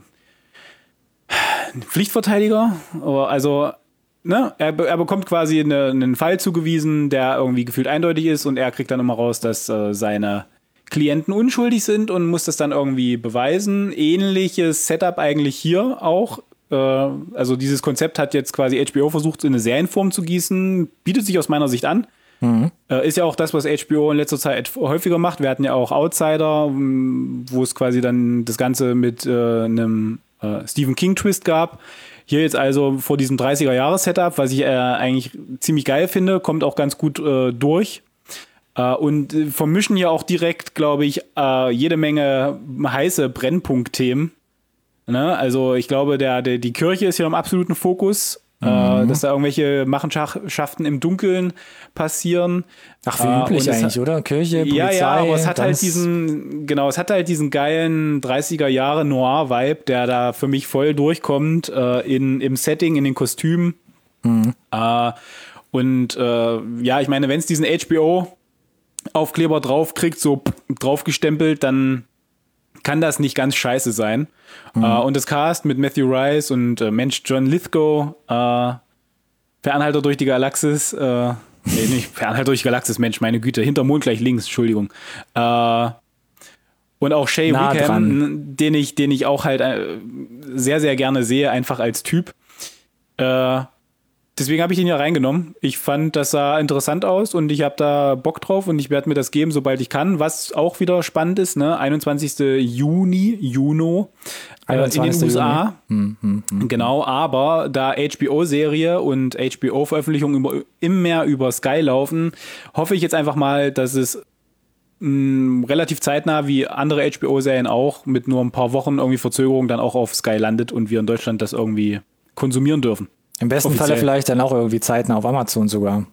Pflichtverteidiger, also ne, er bekommt quasi einen Fall zugewiesen, der irgendwie gefühlt eindeutig ist und er kriegt dann immer raus, dass seine Klienten unschuldig sind und muss das dann irgendwie beweisen. Ähnliches Setup eigentlich hier auch. Also dieses Konzept hat jetzt quasi HBO versucht, in eine Serienform zu gießen. Bietet sich aus meiner Sicht an. Ist ja auch das, was HBO in letzter Zeit häufiger macht. Wir hatten ja auch Outsider, wo es quasi dann das Ganze mit einem Stephen King-Twist gab. Hier jetzt also vor diesem 30er-Jahres-Setup, was ich eigentlich ziemlich geil finde, kommt auch ganz gut durch. Und vermischen hier auch direkt, glaube ich, jede Menge heiße Brennpunktthemen. Ne? Also ich glaube, die Kirche ist hier im absoluten Fokus, dass da irgendwelche Machenschaften im Dunkeln passieren. Ach, wie üblich eigentlich, oder? Kirche, Polizei. Ja, aber es hat halt diesen geilen 30er-Jahre Noir-Vibe, der da für mich voll durchkommt, im Setting, in den Kostümen. Ja, ich meine, wenn es diesen HBO-Aufkleber draufkriegt, so draufgestempelt, dann kann das nicht ganz scheiße sein. Und das Cast mit Matthew Rice und John Lithgow, Per Anhalter durch die Galaxis, nicht Per Anhalter durch die Galaxis, Mensch, meine Güte, hinter Mond gleich links, Entschuldigung. Und auch Shea Wickham, den ich auch halt sehr, sehr gerne sehe, einfach als Typ. Deswegen habe ich den ja reingenommen. Ich fand, das sah interessant aus und ich habe da Bock drauf und ich werde mir das geben, sobald ich kann. Was auch wieder spannend ist, ne? 21. Juno in den USA. Genau, aber da HBO-Serie und HBO-Veröffentlichungen immer mehr über Sky laufen, hoffe ich jetzt einfach mal, dass es relativ zeitnah, wie andere HBO-Serien auch, mit nur ein paar Wochen irgendwie Verzögerung dann auch auf Sky landet und wir in Deutschland das irgendwie konsumieren dürfen. Im besten Falle vielleicht dann auch irgendwie zeitnah auf Amazon sogar.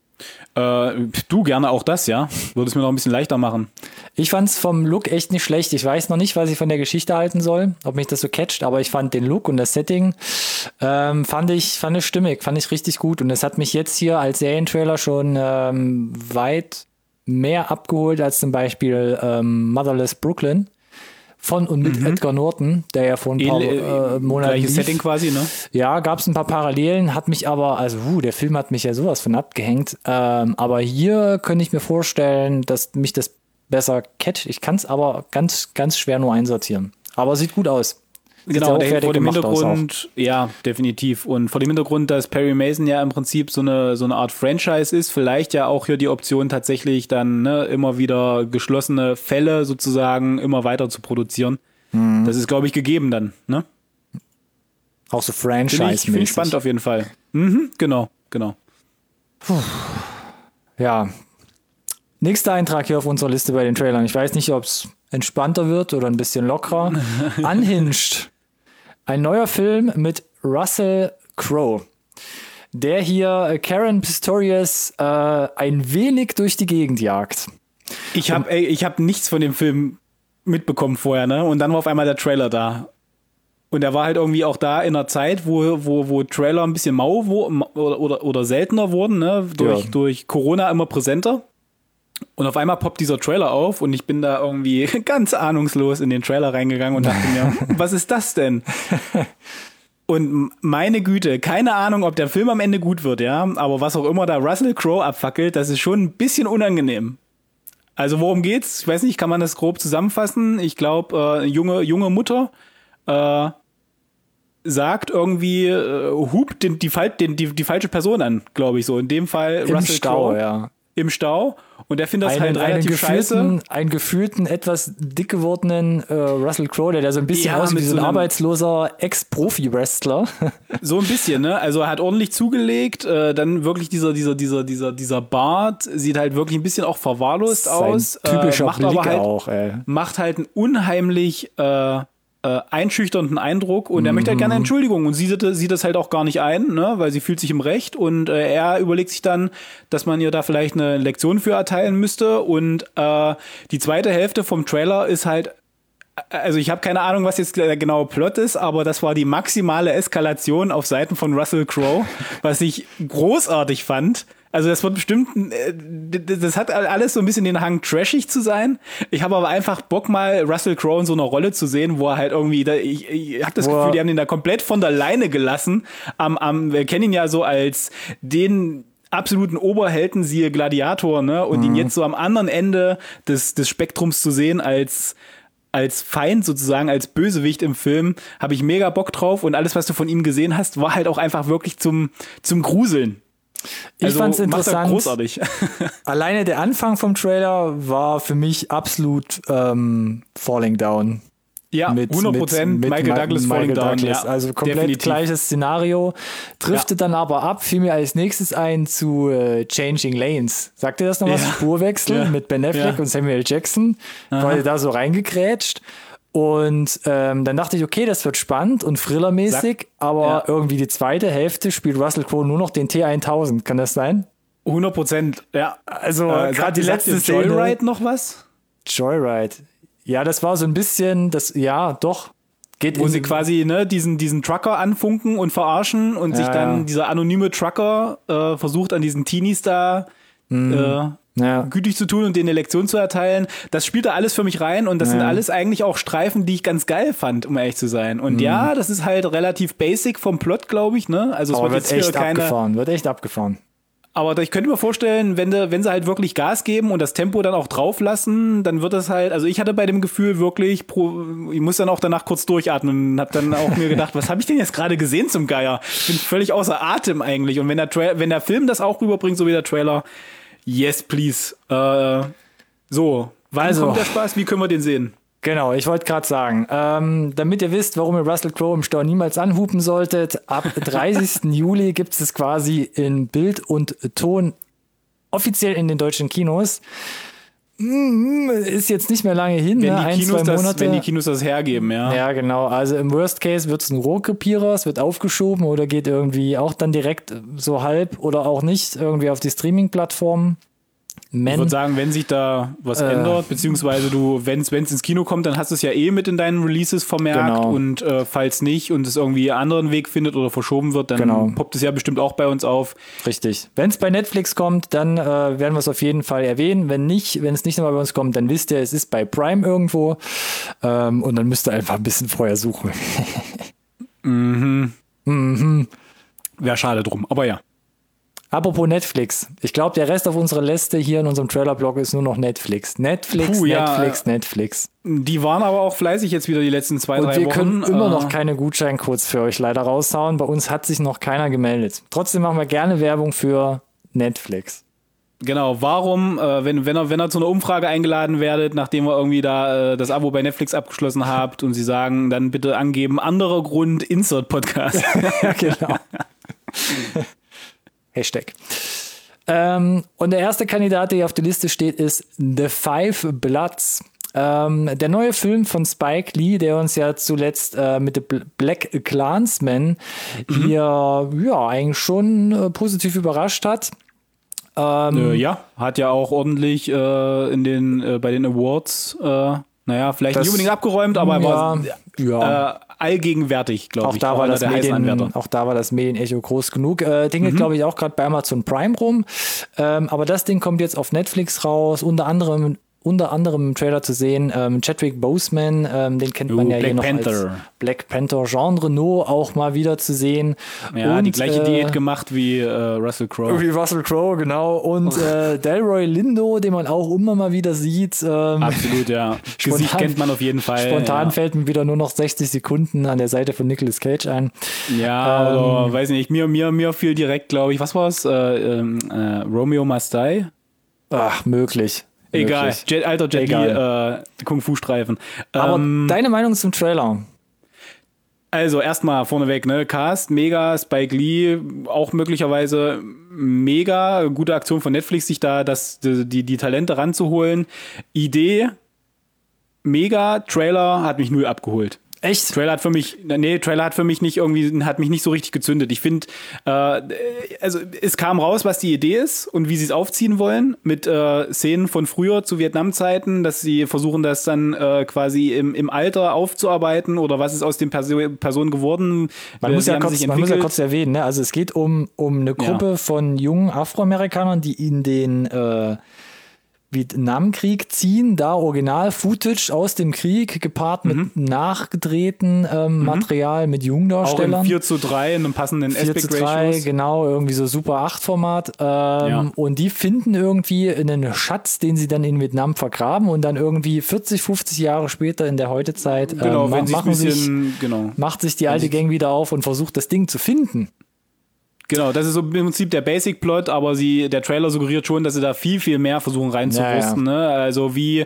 Du gerne auch das, ja? Würde es mir noch ein bisschen leichter machen. Ich fand es vom Look echt nicht schlecht. Ich weiß noch nicht, was ich von der Geschichte halten soll, ob mich das so catcht, aber ich fand den Look und das Setting fand ich stimmig, fand ich richtig gut und es hat mich jetzt hier als Serientrailer schon weit mehr abgeholt als zum Beispiel Motherless Brooklyn. Von und mit Edgar Norton, der ja vor ein paar Monaten gleiches Setting quasi, ne? Ja, gab es ein paar Parallelen, hat mich aber, der Film hat mich ja sowas von abgehängt, aber hier könnte ich mir vorstellen, dass mich das besser catcht. Ich kann es aber ganz, ganz schwer nur einsortieren. Aber sieht gut aus. Genau, vor dem Hintergrund, ja, definitiv. Und vor dem Hintergrund, dass Perry Mason ja im Prinzip so eine Art Franchise ist, vielleicht ja auch hier die Option tatsächlich dann immer wieder geschlossene Fälle sozusagen immer weiter zu produzieren. Das ist, glaube ich, gegeben dann, ne? Auch so Franchise-mäßig. Finde ich spannend auf jeden Fall. Genau. Puh. Ja. Nächster Eintrag hier auf unserer Liste bei den Trailern. Ich weiß nicht, ob es entspannter wird oder ein bisschen lockerer. Unhinged. Ein neuer Film mit Russell Crowe, der hier Karen Pistorius ein wenig durch die Gegend jagt. Ich hab nichts von dem Film mitbekommen vorher, ne? Und dann war auf einmal der Trailer da. Und er war halt irgendwie auch da in einer Zeit, wo Trailer ein bisschen mau oder seltener wurden, ne? Durch Corona immer präsenter. Und auf einmal poppt dieser Trailer auf und ich bin da irgendwie ganz ahnungslos in den Trailer reingegangen und dachte mir, was ist das denn? Und meine Güte, keine Ahnung, ob der Film am Ende gut wird, ja, aber was auch immer da Russell Crowe abfackelt, das ist schon ein bisschen unangenehm. Also worum geht's? Ich weiß nicht, kann man das grob zusammenfassen? Ich glaube, junge Mutter sagt irgendwie, hupt die falsche Person an, glaube ich so. In dem Fall Russell Crowe. Ja. Im Stau. Und der findet das halt relativ scheiße. Einen gefühlten, etwas dick gewordenen Russell Crowe, der so ein bisschen aussieht wie so ein arbeitsloser Ex-Profi-Wrestler. So ein bisschen, ne? Also er hat ordentlich zugelegt, dann wirklich dieser Bart sieht halt wirklich ein bisschen auch verwahrlost aus. Typischer macht Blick aber halt, auch, ey. Macht halt einen unheimlich einschüchternden Eindruck und er möchte halt gerne Entschuldigung und sie sieht das halt auch gar nicht ein, ne, weil sie fühlt sich im Recht und er überlegt sich dann, dass man ihr da vielleicht eine Lektion für erteilen müsste und die zweite Hälfte vom Trailer ist halt, also ich habe keine Ahnung, was jetzt der genaue Plot ist, aber das war die maximale Eskalation auf Seiten von Russell Crowe, was ich großartig fand. Also das wird bestimmt, das hat alles so ein bisschen den Hang, trashig zu sein. Ich habe aber einfach Bock, mal Russell Crowe in so einer Rolle zu sehen, wo er halt irgendwie, ich habe das Gefühl, die haben ihn da komplett von der Leine gelassen. Wir kennen ihn ja so als den absoluten Oberhelden, siehe Gladiator, ne? Und ihn jetzt so am anderen Ende des Spektrums zu sehen als Feind sozusagen, als Bösewicht im Film, habe ich mega Bock drauf und alles, was du von ihm gesehen hast, war halt auch einfach wirklich zum Gruseln. Ich fand's interessant. Großartig. Alleine der Anfang vom Trailer war für mich absolut Falling Down. Ja, 100% mit Michael Douglas Falling Down. Ja, also komplett definitiv. Gleiches Szenario. Driftet dann aber ab, fiel mir als nächstes ein zu Changing Lanes. Sagt ihr das noch was? Spurwechsel mit Ben Affleck und Samuel Jackson. War da so reingegrätscht. Und dann dachte ich, okay, das wird spannend und thrillermäßig, aber irgendwie die zweite Hälfte spielt Russell Crowe nur noch den T-1000. Kann das sein? 100%, ja. Also gerade die letzte Szene. Joyride noch was? Joyride. Ja, das war so ein bisschen, doch. Wo sie quasi diesen Trucker anfunken und verarschen und sich dann dieser anonyme Trucker versucht an diesen Teenies da gütig zu tun und denen eine Lektion zu erteilen. Das spielt da alles für mich rein und das sind alles eigentlich auch Streifen, die ich ganz geil fand, um ehrlich zu sein. Und das ist halt relativ basic vom Plot, glaube ich, ne? Also es wird echt abgefahren. Aber ich könnte mir vorstellen, wenn sie halt wirklich Gas geben und das Tempo dann auch drauf lassen, dann wird das halt, also ich hatte bei dem Gefühl wirklich, ich muss dann auch danach kurz durchatmen und habe dann auch mir gedacht, was habe ich denn jetzt gerade gesehen zum Geier? Ich bin völlig außer Atem eigentlich. Und wenn der Film das auch rüberbringt, so wie der Trailer, yes, please. So, wann kommt der Spaß? Wie können wir den sehen? Genau, ich wollte gerade sagen, damit ihr wisst, warum ihr Russell Crowe im Stau niemals anhupen solltet, ab 30. Juli gibt es quasi in Bild und Ton offiziell in den deutschen Kinos. Ist jetzt nicht mehr lange hin, wenn die Kinos das hergeben, ja. Ja, genau. Also im Worst Case wird es ein Rohrkrepierer, es wird aufgeschoben oder geht irgendwie auch dann direkt so halb oder auch nicht irgendwie auf die Streaming-Plattformen. Ich würde sagen, wenn sich da was ändert, beziehungsweise wenn es ins Kino kommt, dann hast du es ja mit in deinen Releases vermerkt, genau. Und falls nicht und es irgendwie einen anderen Weg findet oder verschoben wird, dann poppt es ja bestimmt auch bei uns auf. Richtig. Wenn es bei Netflix kommt, dann werden wir es auf jeden Fall erwähnen. Wenn es nicht nochmal bei uns kommt, dann wisst ihr, es ist bei Prime irgendwo und dann müsst ihr einfach ein bisschen vorher suchen. Wäre schade drum, aber ja. Apropos Netflix. Ich glaube, der Rest auf unserer Liste hier in unserem Trailer-Blog ist nur noch Netflix. Netflix. Die waren aber auch fleißig jetzt wieder die letzten 2-3 Wochen. Und wir können immer noch keine Gutscheincodes für euch leider raushauen. Bei uns hat sich noch keiner gemeldet. Trotzdem machen wir gerne Werbung für Netflix. Genau, warum, wenn ihr zu einer Umfrage eingeladen werdet, nachdem ihr irgendwie da das Abo bei Netflix abgeschlossen habt und sie sagen, dann bitte angeben, anderer Grund, Insert Podcast. Ja, genau. Hashtag. Und der erste Kandidat, der hier auf der Liste steht, ist The Five Bloods. Der neue Film von Spike Lee, der uns ja zuletzt mit The Black Klansman hier eigentlich schon positiv überrascht hat. Hat ja auch ordentlich bei den Awards, vielleicht nicht unbedingt abgeräumt, aber er war allgegenwärtig, glaube ich. Auch da war das Medienecho groß genug. Ding glaube ich auch gerade bei Amazon Prime rum. Aber das Ding kommt jetzt auf Netflix raus, unter anderem im Trailer zu sehen, Chadwick Boseman, den kennt man ja hier noch als Black Panther, Jean Reno auch mal wieder zu sehen. Ja, und die gleiche Diät gemacht wie Russell Crowe. Wie Russell Crowe, genau. Und Delroy Lindo, den man auch immer mal wieder sieht. Absolut, ja. Gesicht kennt man auf jeden Fall. Spontan fällt mir wieder nur noch 60 Sekunden an der Seite von Nicolas Cage ein. Ja, oder weiß nicht, mir fiel direkt, glaube ich, was war es? Romeo Must Die? Ach, möglich. Egal, alter Jet Li, Kung-Fu-Streifen. Aber deine Meinung zum Trailer? Also erstmal vorneweg, Cast, mega, Spike Lee, auch möglicherweise mega, gute Aktion von Netflix, sich da die Talente ranzuholen. Idee, mega, Trailer hat mich null abgeholt. Echt? Trailer hat für mich hat mich nicht so richtig gezündet. Ich finde, also es kam raus, was die Idee ist und wie sie es aufziehen wollen mit Szenen von früher zu Vietnam-Zeiten, dass sie versuchen, das dann quasi im Alter aufzuarbeiten oder was ist aus den Personen geworden. Man muss ja kurz erwähnen, ne? Also es geht um eine Gruppe von jungen Afroamerikanern, die in den Vietnamkrieg ziehen, da Original-Footage aus dem Krieg gepaart mit nachgedrehten Material, mit Jungdarstellern. Auch in 4:3 in einem passenden Aspect-Ratios. Genau, irgendwie so Super 8-Format. Und die finden irgendwie einen Schatz, den sie dann in Vietnam vergraben und dann irgendwie 40, 50 Jahre später in der Heutezeit macht sich die alte Gang wieder auf und versucht, das Ding zu finden. Genau, das ist so im Prinzip der Basic-Plot, aber der Trailer suggeriert schon, dass sie da viel, viel mehr versuchen reinzurüsten. Ja. Ne? Also wie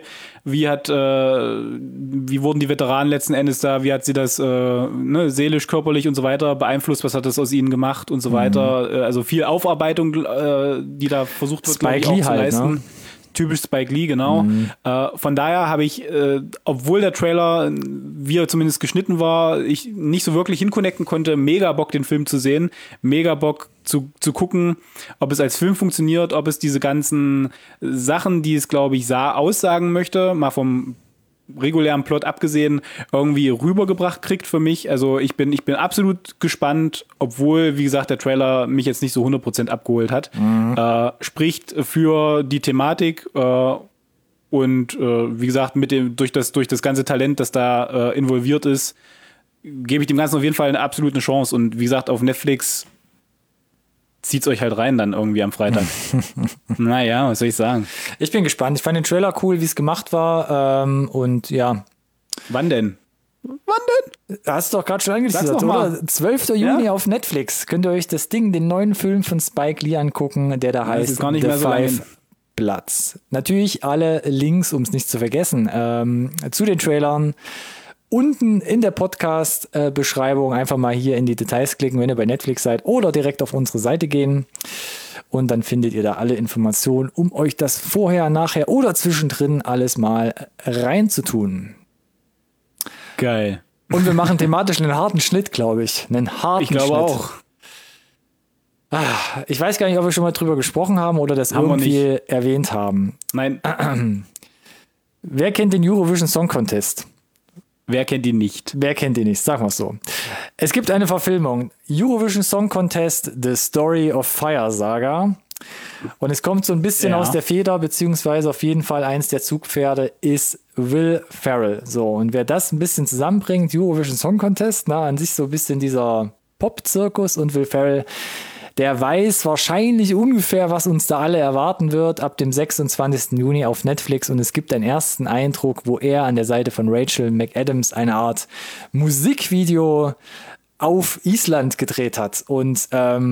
wurden die Veteranen letzten Endes da, wie hat sie das seelisch, körperlich und so weiter beeinflusst, was hat das aus ihnen gemacht und so weiter. Also viel Aufarbeitung, die da versucht wird, Spike Lee zu leisten. Ne? Typisch Spike Lee, genau. Von daher habe ich, obwohl der Trailer, wie er zumindest geschnitten war, ich nicht so wirklich hinconnecten konnte, mega Bock, den Film zu sehen, mega Bock zu gucken, ob es als Film funktioniert, ob es diese ganzen Sachen, die es, glaube ich, aussagen möchte, mal vom regulären Plot abgesehen, irgendwie rübergebracht kriegt für mich. Also ich bin absolut gespannt, obwohl, wie gesagt, der Trailer mich jetzt nicht so 100% abgeholt hat. Spricht für die Thematik und wie gesagt, durch das ganze Talent, das da involviert ist, gebe ich dem Ganzen auf jeden Fall eine absolute Chance. Und wie gesagt, auf Netflix zieht's euch halt rein dann irgendwie am Freitag. Naja, was soll ich sagen? Ich bin gespannt. Ich fand den Trailer cool, wie es gemacht war. Und ja. Wann denn? Hast du doch gerade schon angeteasert, mal. oder? 12. Juni auf Netflix. Könnt ihr euch das Ding, den neuen Film von Spike Lee angucken, der da heißt ist gar nicht The mehr so lange Five Bloods. Natürlich alle Links, um es nicht zu vergessen, zu den Trailern unten in der Podcast-Beschreibung einfach mal hier in die Details klicken, wenn ihr bei Netflix seid, oder direkt auf unsere Seite gehen. Und dann findet ihr da alle Informationen, um euch das vorher, nachher oder zwischendrin alles mal reinzutun. Geil. Und wir machen thematisch einen harten Schnitt, glaube ich. Einen harten Ich glaube Schnitt. auch. Ich weiß gar nicht, ob wir schon mal drüber gesprochen haben oder das irgendwie erwähnt haben. Nein. Wer kennt den Eurovision Song Contest? Wer kennt ihn nicht? Wer kennt ihn nicht? Sagen wir es so. Es gibt eine Verfilmung. Eurovision Song Contest, The Story of Fire Saga. Und es kommt so ein bisschen aus der Feder, beziehungsweise auf jeden Fall eins der Zugpferde ist Will Ferrell. So, und wer das ein bisschen zusammenbringt, Eurovision Song Contest, an sich so ein bisschen dieser Pop-Zirkus und Will Ferrell, der weiß wahrscheinlich ungefähr, was uns da alle erwarten wird ab dem 26. Juni auf Netflix. Und es gibt einen ersten Eindruck, wo er an der Seite von Rachel McAdams eine Art Musikvideo auf Island gedreht hat. Und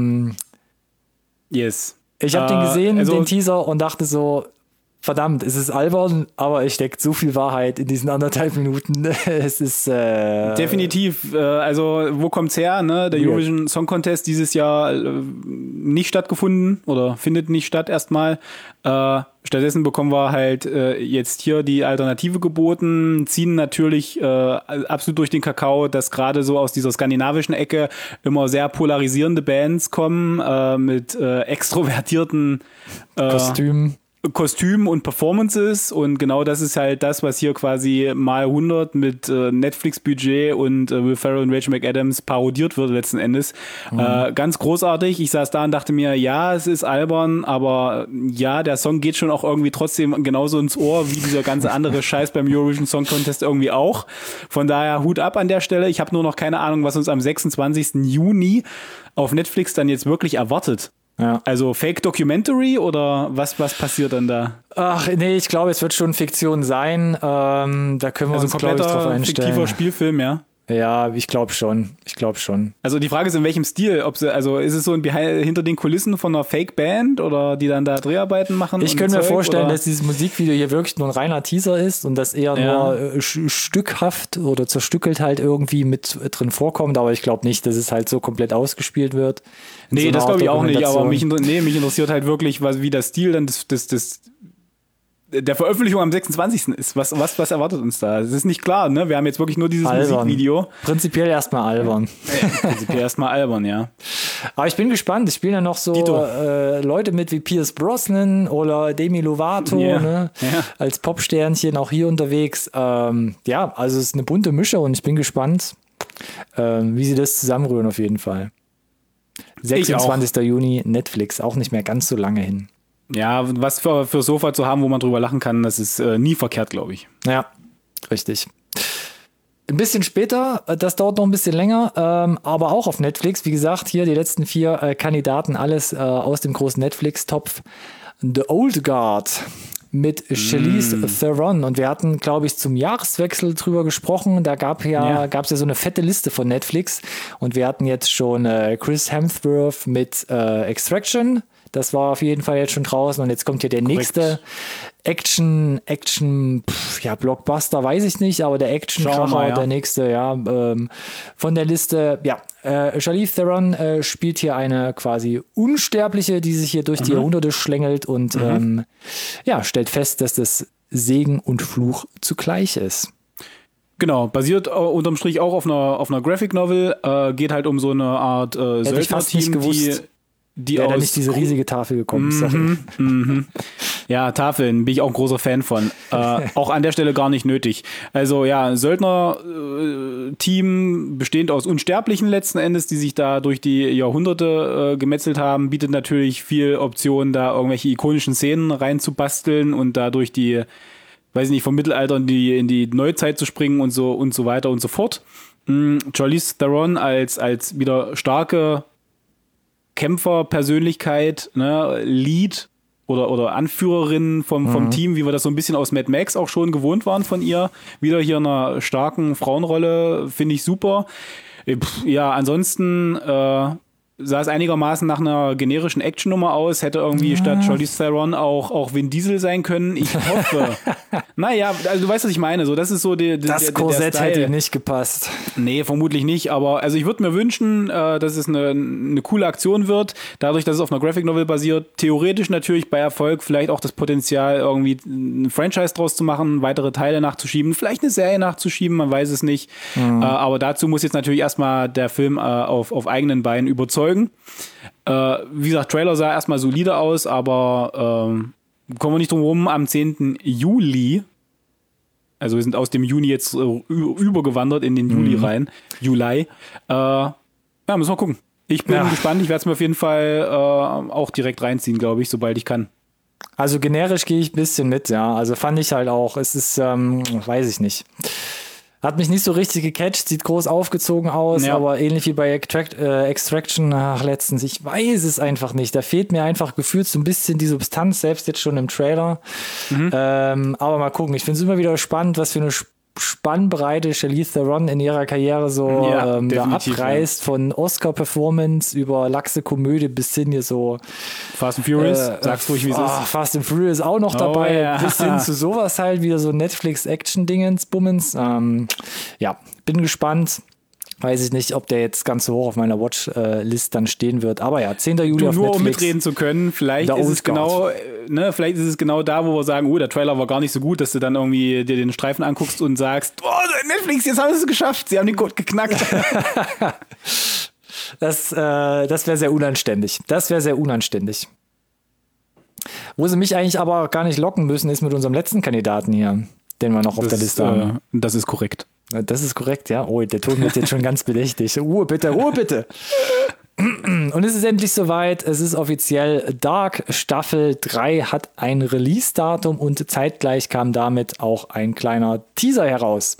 yes. Ich habe den gesehen, den Teaser, und dachte so, verdammt, es ist albern, aber es steckt so viel Wahrheit in diesen 1,5 Minuten. Es ist definitiv. Also wo kommt's her? Ne? Der Eurovision Song Contest dieses Jahr nicht stattgefunden oder findet nicht statt erstmal. Stattdessen bekommen wir halt jetzt hier die Alternative geboten, ziehen natürlich absolut durch den Kakao, dass gerade so aus dieser skandinavischen Ecke immer sehr polarisierende Bands kommen mit extrovertierten Kostümen und Performances, und genau das ist halt das, was hier quasi mal 100 mit Netflix-Budget und Will Ferrell und Rachel McAdams parodiert wird letzten Endes. Ganz großartig. Ich saß da und dachte mir, ja, es ist albern, aber ja, der Song geht schon auch irgendwie trotzdem genauso ins Ohr wie dieser ganze andere Scheiß beim Eurovision Song Contest irgendwie auch. Von daher Hut ab an der Stelle. Ich habe nur noch keine Ahnung, was uns am 26. Juni auf Netflix dann jetzt wirklich erwartet. Ja. Also Fake Documentary oder was passiert dann da? Ach nee, ich glaube, es wird schon Fiktion sein. Da können wir uns, glaube ich, drauf einstellen. Fiktiver Spielfilm, ja? Ja, ich glaube schon. Also die Frage ist, in welchem Stil? Also ist es so hinter den Kulissen von einer Fake-Band oder die dann da Dreharbeiten machen? Ich könnte mir vorstellen, dass dieses Musikvideo hier wirklich nur ein reiner Teaser ist und das eher nur stückhaft oder zerstückelt halt irgendwie mit drin vorkommt, aber ich glaube nicht, dass es halt so komplett ausgespielt wird. Nee, das glaube ich auch nicht, aber mich interessiert halt wirklich, wie der Stil dann der Veröffentlichung am 26. ist. Was erwartet uns da? Es ist nicht klar, ne? Wir haben jetzt wirklich nur dieses Musikvideo. Prinzipiell erstmal albern. Prinzipiell erstmal albern, ja. Aber ich bin gespannt. Es spielen ja noch so Leute mit wie Pierce Brosnan oder Demi Lovato, ne? Als Popsternchen auch hier unterwegs. Ja, also es ist eine bunte Mische und ich bin gespannt, wie sie das zusammenrühren auf jeden Fall. 26. Juni, Netflix, auch nicht mehr ganz so lange hin. Ja, was für Sofa zu haben, wo man drüber lachen kann, das ist nie verkehrt, glaube ich. Ja, richtig. Ein bisschen später, das dauert noch ein bisschen länger, aber auch auf Netflix. Wie gesagt, hier die letzten 4 Kandidaten, alles aus dem großen Netflix-Topf. The Old Guard mit Charlize Theron. Und wir hatten, glaube ich, zum Jahreswechsel drüber gesprochen. Da gab's ja so eine fette Liste von Netflix. Und wir hatten jetzt schon Chris Hemsworth mit Extraction. Das war auf jeden Fall jetzt schon draußen. Und jetzt kommt hier der nächste Action, Blockbuster, weiß ich nicht, aber der Action-Kracher, der nächste, von der Liste, Charlize Theron spielt hier eine quasi Unsterbliche, die sich hier durch die Jahrhunderte schlängelt und stellt fest, dass das Segen und Fluch zugleich ist. Genau, basiert unterm Strich auch auf einer Graphic Novel, geht halt um so eine Art Söldnerteam, die da nicht diese riesige Tafel gekommen ist. Ja, Tafeln bin ich auch ein großer Fan von. Auch an der Stelle gar nicht nötig. Also ja, Söldner-Team bestehend aus Unsterblichen letzten Endes, die sich da durch die Jahrhunderte gemetzelt haben, bietet natürlich viel Optionen, da irgendwelche ikonischen Szenen reinzubasteln und da durch die, weiß ich nicht, vom Mittelalter in die Neuzeit zu springen und so weiter und so fort. Charlize Theron als wieder starke Kämpferpersönlichkeit, ne, Lead oder Anführerin vom Team, wie wir das so ein bisschen aus Mad Max auch schon gewohnt waren von ihr. Wieder hier in einer starken Frauenrolle, finde ich super. Ja, ansonsten sah es einigermaßen nach einer generischen Actionnummer aus, hätte irgendwie statt Charlize Theron auch Vin Diesel sein können. Ich hoffe. Naja, also du weißt, was ich meine. So, das ist so das Korsett hätte ihm nicht gepasst. Nee, vermutlich nicht. Aber also ich würde mir wünschen, dass es eine coole Aktion wird. Dadurch, dass es auf einer Graphic Novel basiert. Theoretisch natürlich bei Erfolg vielleicht auch das Potenzial, irgendwie ein Franchise draus zu machen, weitere Teile nachzuschieben, vielleicht eine Serie nachzuschieben, man weiß es nicht. Aber dazu muss jetzt natürlich erstmal der Film auf eigenen Beinen überzeugen. Wie gesagt, Trailer sah erstmal solide aus, aber kommen wir nicht drum rum, am 10. Juli, also wir sind aus dem Juni jetzt übergewandert in den Juli rein, Juli, ja, müssen wir gucken. Ich bin gespannt, ich werde es mir auf jeden Fall auch direkt reinziehen, glaube ich, sobald ich kann. Also generisch gehe ich ein bisschen mit, ja, also fand ich halt auch, es ist, weiß ich nicht. Hat mich nicht so richtig gecatcht, sieht groß aufgezogen aus, aber ähnlich wie bei Extraction letztens, ich weiß es einfach nicht. Da fehlt mir einfach gefühlt so ein bisschen die Substanz, selbst jetzt schon im Trailer. Aber mal gucken, ich finde es immer wieder spannend, was für eine Spannbreite Charlize Theron in ihrer Karriere so da abreißt, von Oscar-Performance über laxe Komödie bis hin hier so Fast and Furious, sag's ruhig, wie es ist. Fast and Furious auch noch dabei, bis hin zu sowas halt, wieder so Netflix-Action-Dingens, Bummens. Ja, bin gespannt. Weiß ich nicht, ob der jetzt ganz so hoch auf meiner Watchlist dann stehen wird. Aber ja, 10. Juli auf nur Netflix. Um mitreden zu können, vielleicht ist es genau, vielleicht ist es genau da, wo wir sagen, der Trailer war gar nicht so gut, dass du dann irgendwie dir den Streifen anguckst und sagst, Netflix, jetzt haben sie es geschafft, sie haben den Code geknackt. Das wäre sehr unanständig. Wo sie mich eigentlich aber gar nicht locken müssen, ist mit unserem letzten Kandidaten hier, den wir noch auf der Liste haben. Das ist korrekt. Das ist korrekt, ja. Oh, der Ton wird jetzt schon ganz bedächtig. Ruhe bitte, Ruhe bitte. Und es ist endlich soweit. Es ist offiziell. Dark Staffel 3 hat ein Release-Datum und zeitgleich kam damit auch ein kleiner Teaser heraus.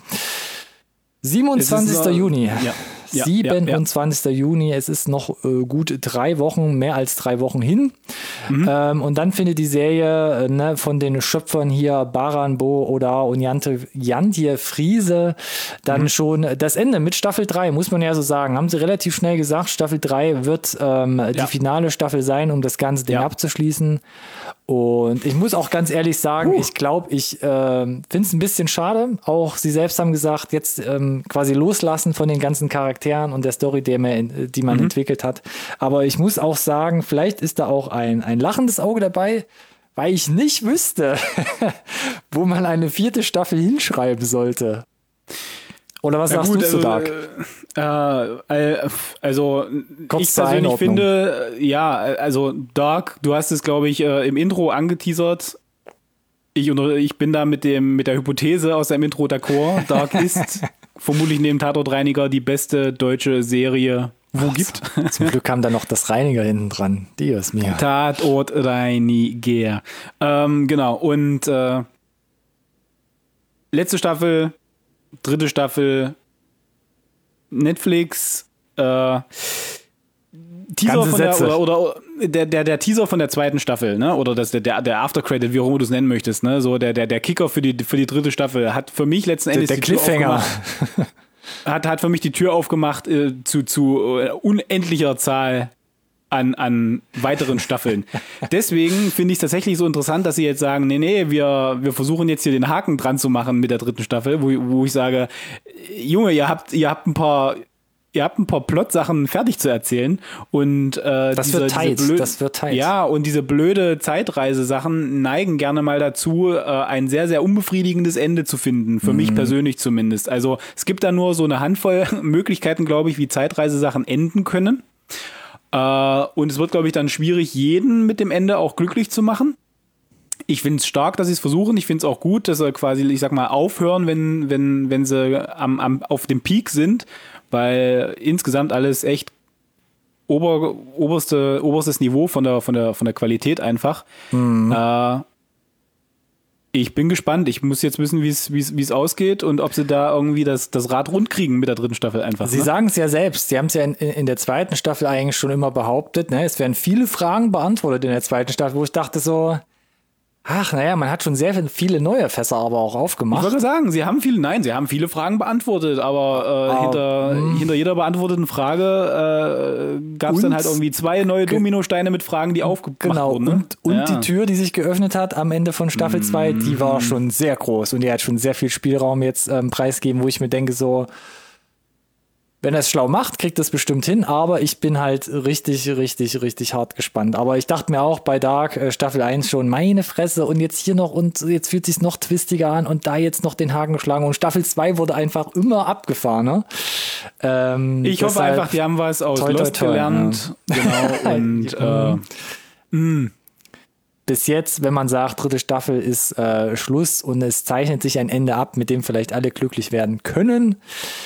27. Juni. Ja. 27. Juni, es ist noch gut 3 Wochen, mehr als 3 Wochen hin. Und dann findet die Serie von den Schöpfern hier Baran Bo Oda und Jantje Friese dann schon das Ende mit Staffel 3, muss man ja so sagen. Haben sie relativ schnell gesagt, Staffel 3 wird die finale Staffel sein, um das ganze Ding abzuschließen. Und ich muss auch ganz ehrlich sagen, ich glaube, ich finde es ein bisschen schade. Auch sie selbst haben gesagt, jetzt quasi loslassen von den ganzen Charakteren und der Story, die man entwickelt hat. Aber ich muss auch sagen, vielleicht ist da auch ein lachendes Auge dabei, weil ich nicht wüsste, wo man eine 4. Staffel hinschreiben sollte. Oder was sagst du zu Dark? Also ich persönlich finde, also Dark, du hast es, glaube ich, im Intro angeteasert. Ich bin da mit der Hypothese aus deinem Intro d'accord. Dark ist vermutlich neben Tatortreiniger die beste deutsche Serie, wo gibt. Zum Glück kam da noch das Reiniger hinten dran. Dios mio. Tatortreiniger. Genau. Und letzte Staffel, 3. Staffel, Netflix, Teaser von der Teaser von der 2. Staffel, ne? Oder der Aftercredit, wie auch immer du es nennen möchtest, ne? So der Kicker für die 3. Staffel hat für mich letzten Endes der Cliffhanger. Hat für mich die Tür aufgemacht zu unendlicher Zahl an weiteren Staffeln. Deswegen finde ich es tatsächlich so interessant, dass sie jetzt sagen, nee, wir versuchen jetzt hier den Haken dran zu machen mit der 3. Staffel, wo ich sage, Junge, ihr habt ein paar Plot-Sachen fertig zu erzählen und das wird tight. Ja, und diese blöde Zeitreise-Sachen neigen gerne mal dazu, ein sehr, sehr unbefriedigendes Ende zu finden, für mich persönlich zumindest. Also es gibt da nur so eine Handvoll Möglichkeiten, glaube ich, wie Zeitreise-Sachen enden können. Und es wird, glaube ich, dann schwierig, jeden mit dem Ende auch glücklich zu machen. Ich finde es stark, dass sie es versuchen. Ich finde es auch gut, dass sie quasi, ich sag mal, aufhören, wenn sie auf dem Peak sind, weil insgesamt alles echt oberstes Niveau von der Qualität einfach. Ich bin gespannt. Ich muss jetzt wissen, wie es ausgeht und ob sie da irgendwie das Rad rund kriegen mit der dritten Staffel einfach. Sie sagen es ja selbst. Sie haben es ja in der zweiten Staffel eigentlich schon immer behauptet. Ne? Es werden viele Fragen beantwortet in der zweiten Staffel, wo ich dachte so, man hat schon sehr viele neue Fässer aber auch aufgemacht. Ich wollte sagen, sie haben viele Fragen beantwortet, aber hinter jeder beantworteten Frage gab es dann halt irgendwie 2 neue Dominosteine mit Fragen, die aufgemacht wurden. Ne? Und die Tür, die sich geöffnet hat am Ende von Staffel 2, die war schon sehr groß und die hat schon sehr viel Spielraum jetzt preisgegeben, wo ich mir denke so, wenn er es schlau macht, kriegt das bestimmt hin, aber ich bin halt richtig, richtig, richtig hart gespannt. Aber ich dachte mir auch bei Dark Staffel 1 schon, meine Fresse und jetzt hier noch und jetzt fühlt es sich noch twistiger an und da jetzt noch den Haken geschlagen und Staffel 2 wurde einfach immer abgefahren. Ne? Ich hoffe einfach, die haben was aus Lost gelernt. Ja. Genau. Und bis jetzt, wenn man sagt, dritte Staffel ist Schluss und es zeichnet sich ein Ende ab, mit dem vielleicht alle glücklich werden können.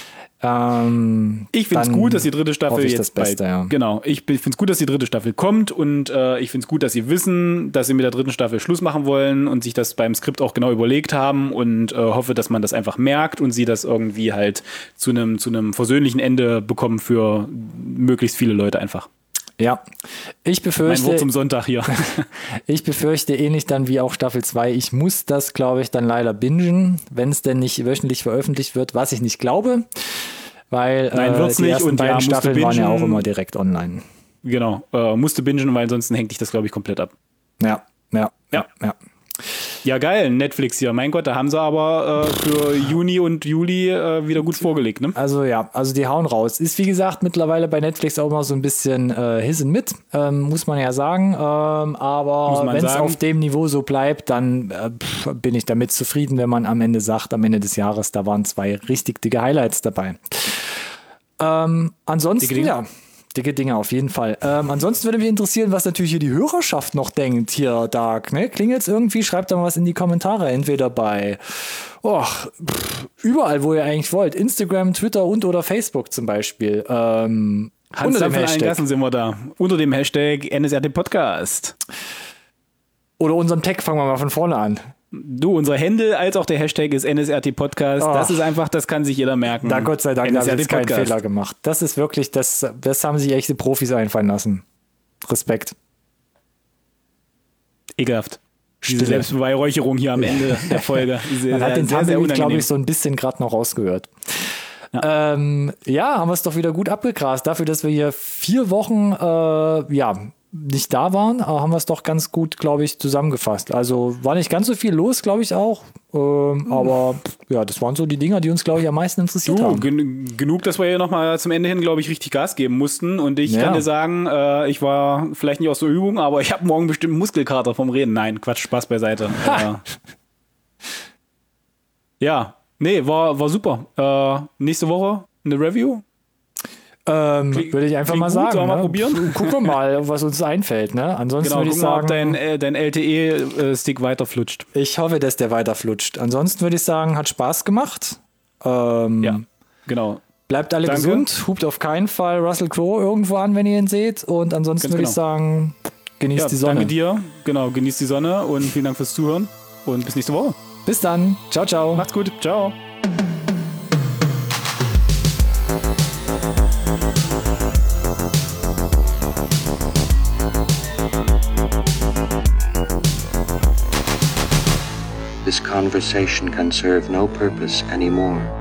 Ich finde es gut, dass die dritte Staffel jetzt Beste, Genau, ich finde es gut, dass die dritte Staffel kommt und ich finde es gut, dass sie wissen, dass sie mit der dritten Staffel Schluss machen wollen und sich das beim Skript auch genau überlegt haben und hoffe, dass man das einfach merkt und sie das irgendwie halt zu einem versöhnlichen Ende bekommen für möglichst viele Leute einfach. Ja, ich befürchte. Mein Wort zum Sonntag hier. Ich befürchte ähnlich dann wie auch Staffel 2. Ich muss das, glaube ich, dann leider bingen, wenn es denn nicht wöchentlich veröffentlicht wird, was ich nicht glaube. Weil die ersten beiden Staffeln waren ja auch immer direkt online. Genau, musste bingen, weil ansonsten hängt dich das, glaube ich, komplett ab. Ja. Ja, geil, Netflix hier. Mein Gott, da haben sie aber für Juni und Juli wieder gut vorgelegt, ne? Also die hauen raus. Ist wie gesagt mittlerweile bei Netflix auch mal so ein bisschen His and Mit, muss man ja sagen. Aber wenn es auf dem Niveau so bleibt, dann bin ich damit zufrieden, wenn man am Ende sagt, am Ende des Jahres, da waren 2 richtig dicke Highlights dabei. Ansonsten, dicke Dinge auf jeden Fall. Ansonsten würde mich interessieren, was natürlich hier die Hörerschaft noch denkt, hier, Dark. Ne? Klingelt's irgendwie? Schreibt da mal was in die Kommentare. Entweder bei überall, wo ihr eigentlich wollt. Instagram, Twitter und oder Facebook zum Beispiel. Hans Dampf in allen Gassen sind wir da. Unter dem Hashtag NSRT Podcast. Oder unserem Tag, fangen wir mal von vorne an. Du, unser Handle als auch der Hashtag ist NSRT Podcast. Das ist einfach, das kann sich jeder merken. Da Gott sei Dank habe ich jetzt keinen Fehler gemacht. Das ist wirklich, das haben sich echte Profis einfallen lassen. Respekt. Ekelhaft. Diese Selbstbeweihräucherung hier am Ende der Folge. Man hat den Thumbnail, glaube ich, so ein bisschen gerade noch rausgehört. Ja. Haben wir es doch wieder gut abgegrast. Dafür, dass wir hier 4 Wochen nicht da waren, haben wir es doch ganz gut, glaube ich, zusammengefasst. Also war nicht ganz so viel los, glaube ich auch. Aber das waren so die Dinger, die uns, glaube ich, am meisten interessiert haben. Genug, dass wir hier nochmal zum Ende hin, glaube ich, richtig Gas geben mussten. Und ich kann dir sagen, ich war vielleicht nicht aus der Übung, aber ich habe morgen bestimmt einen Muskelkater vom Reden. Nein, Quatsch, Spaß beiseite. War super. Nächste Woche eine Review. Würde ich einfach mal sagen. Sollen wir mal probieren? Gucken wir mal, was uns einfällt. Ne? Ansonsten würde ich sagen, ob dein LTE-Stick weiter flutscht. Ich hoffe, dass der weiter flutscht. Ansonsten würde ich sagen, hat Spaß gemacht. Ja, genau. Bleibt alle gesund, hupt auf keinen Fall Russell Crowe irgendwo an, wenn ihr ihn seht. Und ansonsten würde ich sagen, genießt die Sonne. Danke dir. Genau, genießt die Sonne und vielen Dank fürs Zuhören. Und bis nächste Woche. Bis dann. Ciao, ciao. Macht's gut. Ciao. This conversation can serve no purpose anymore.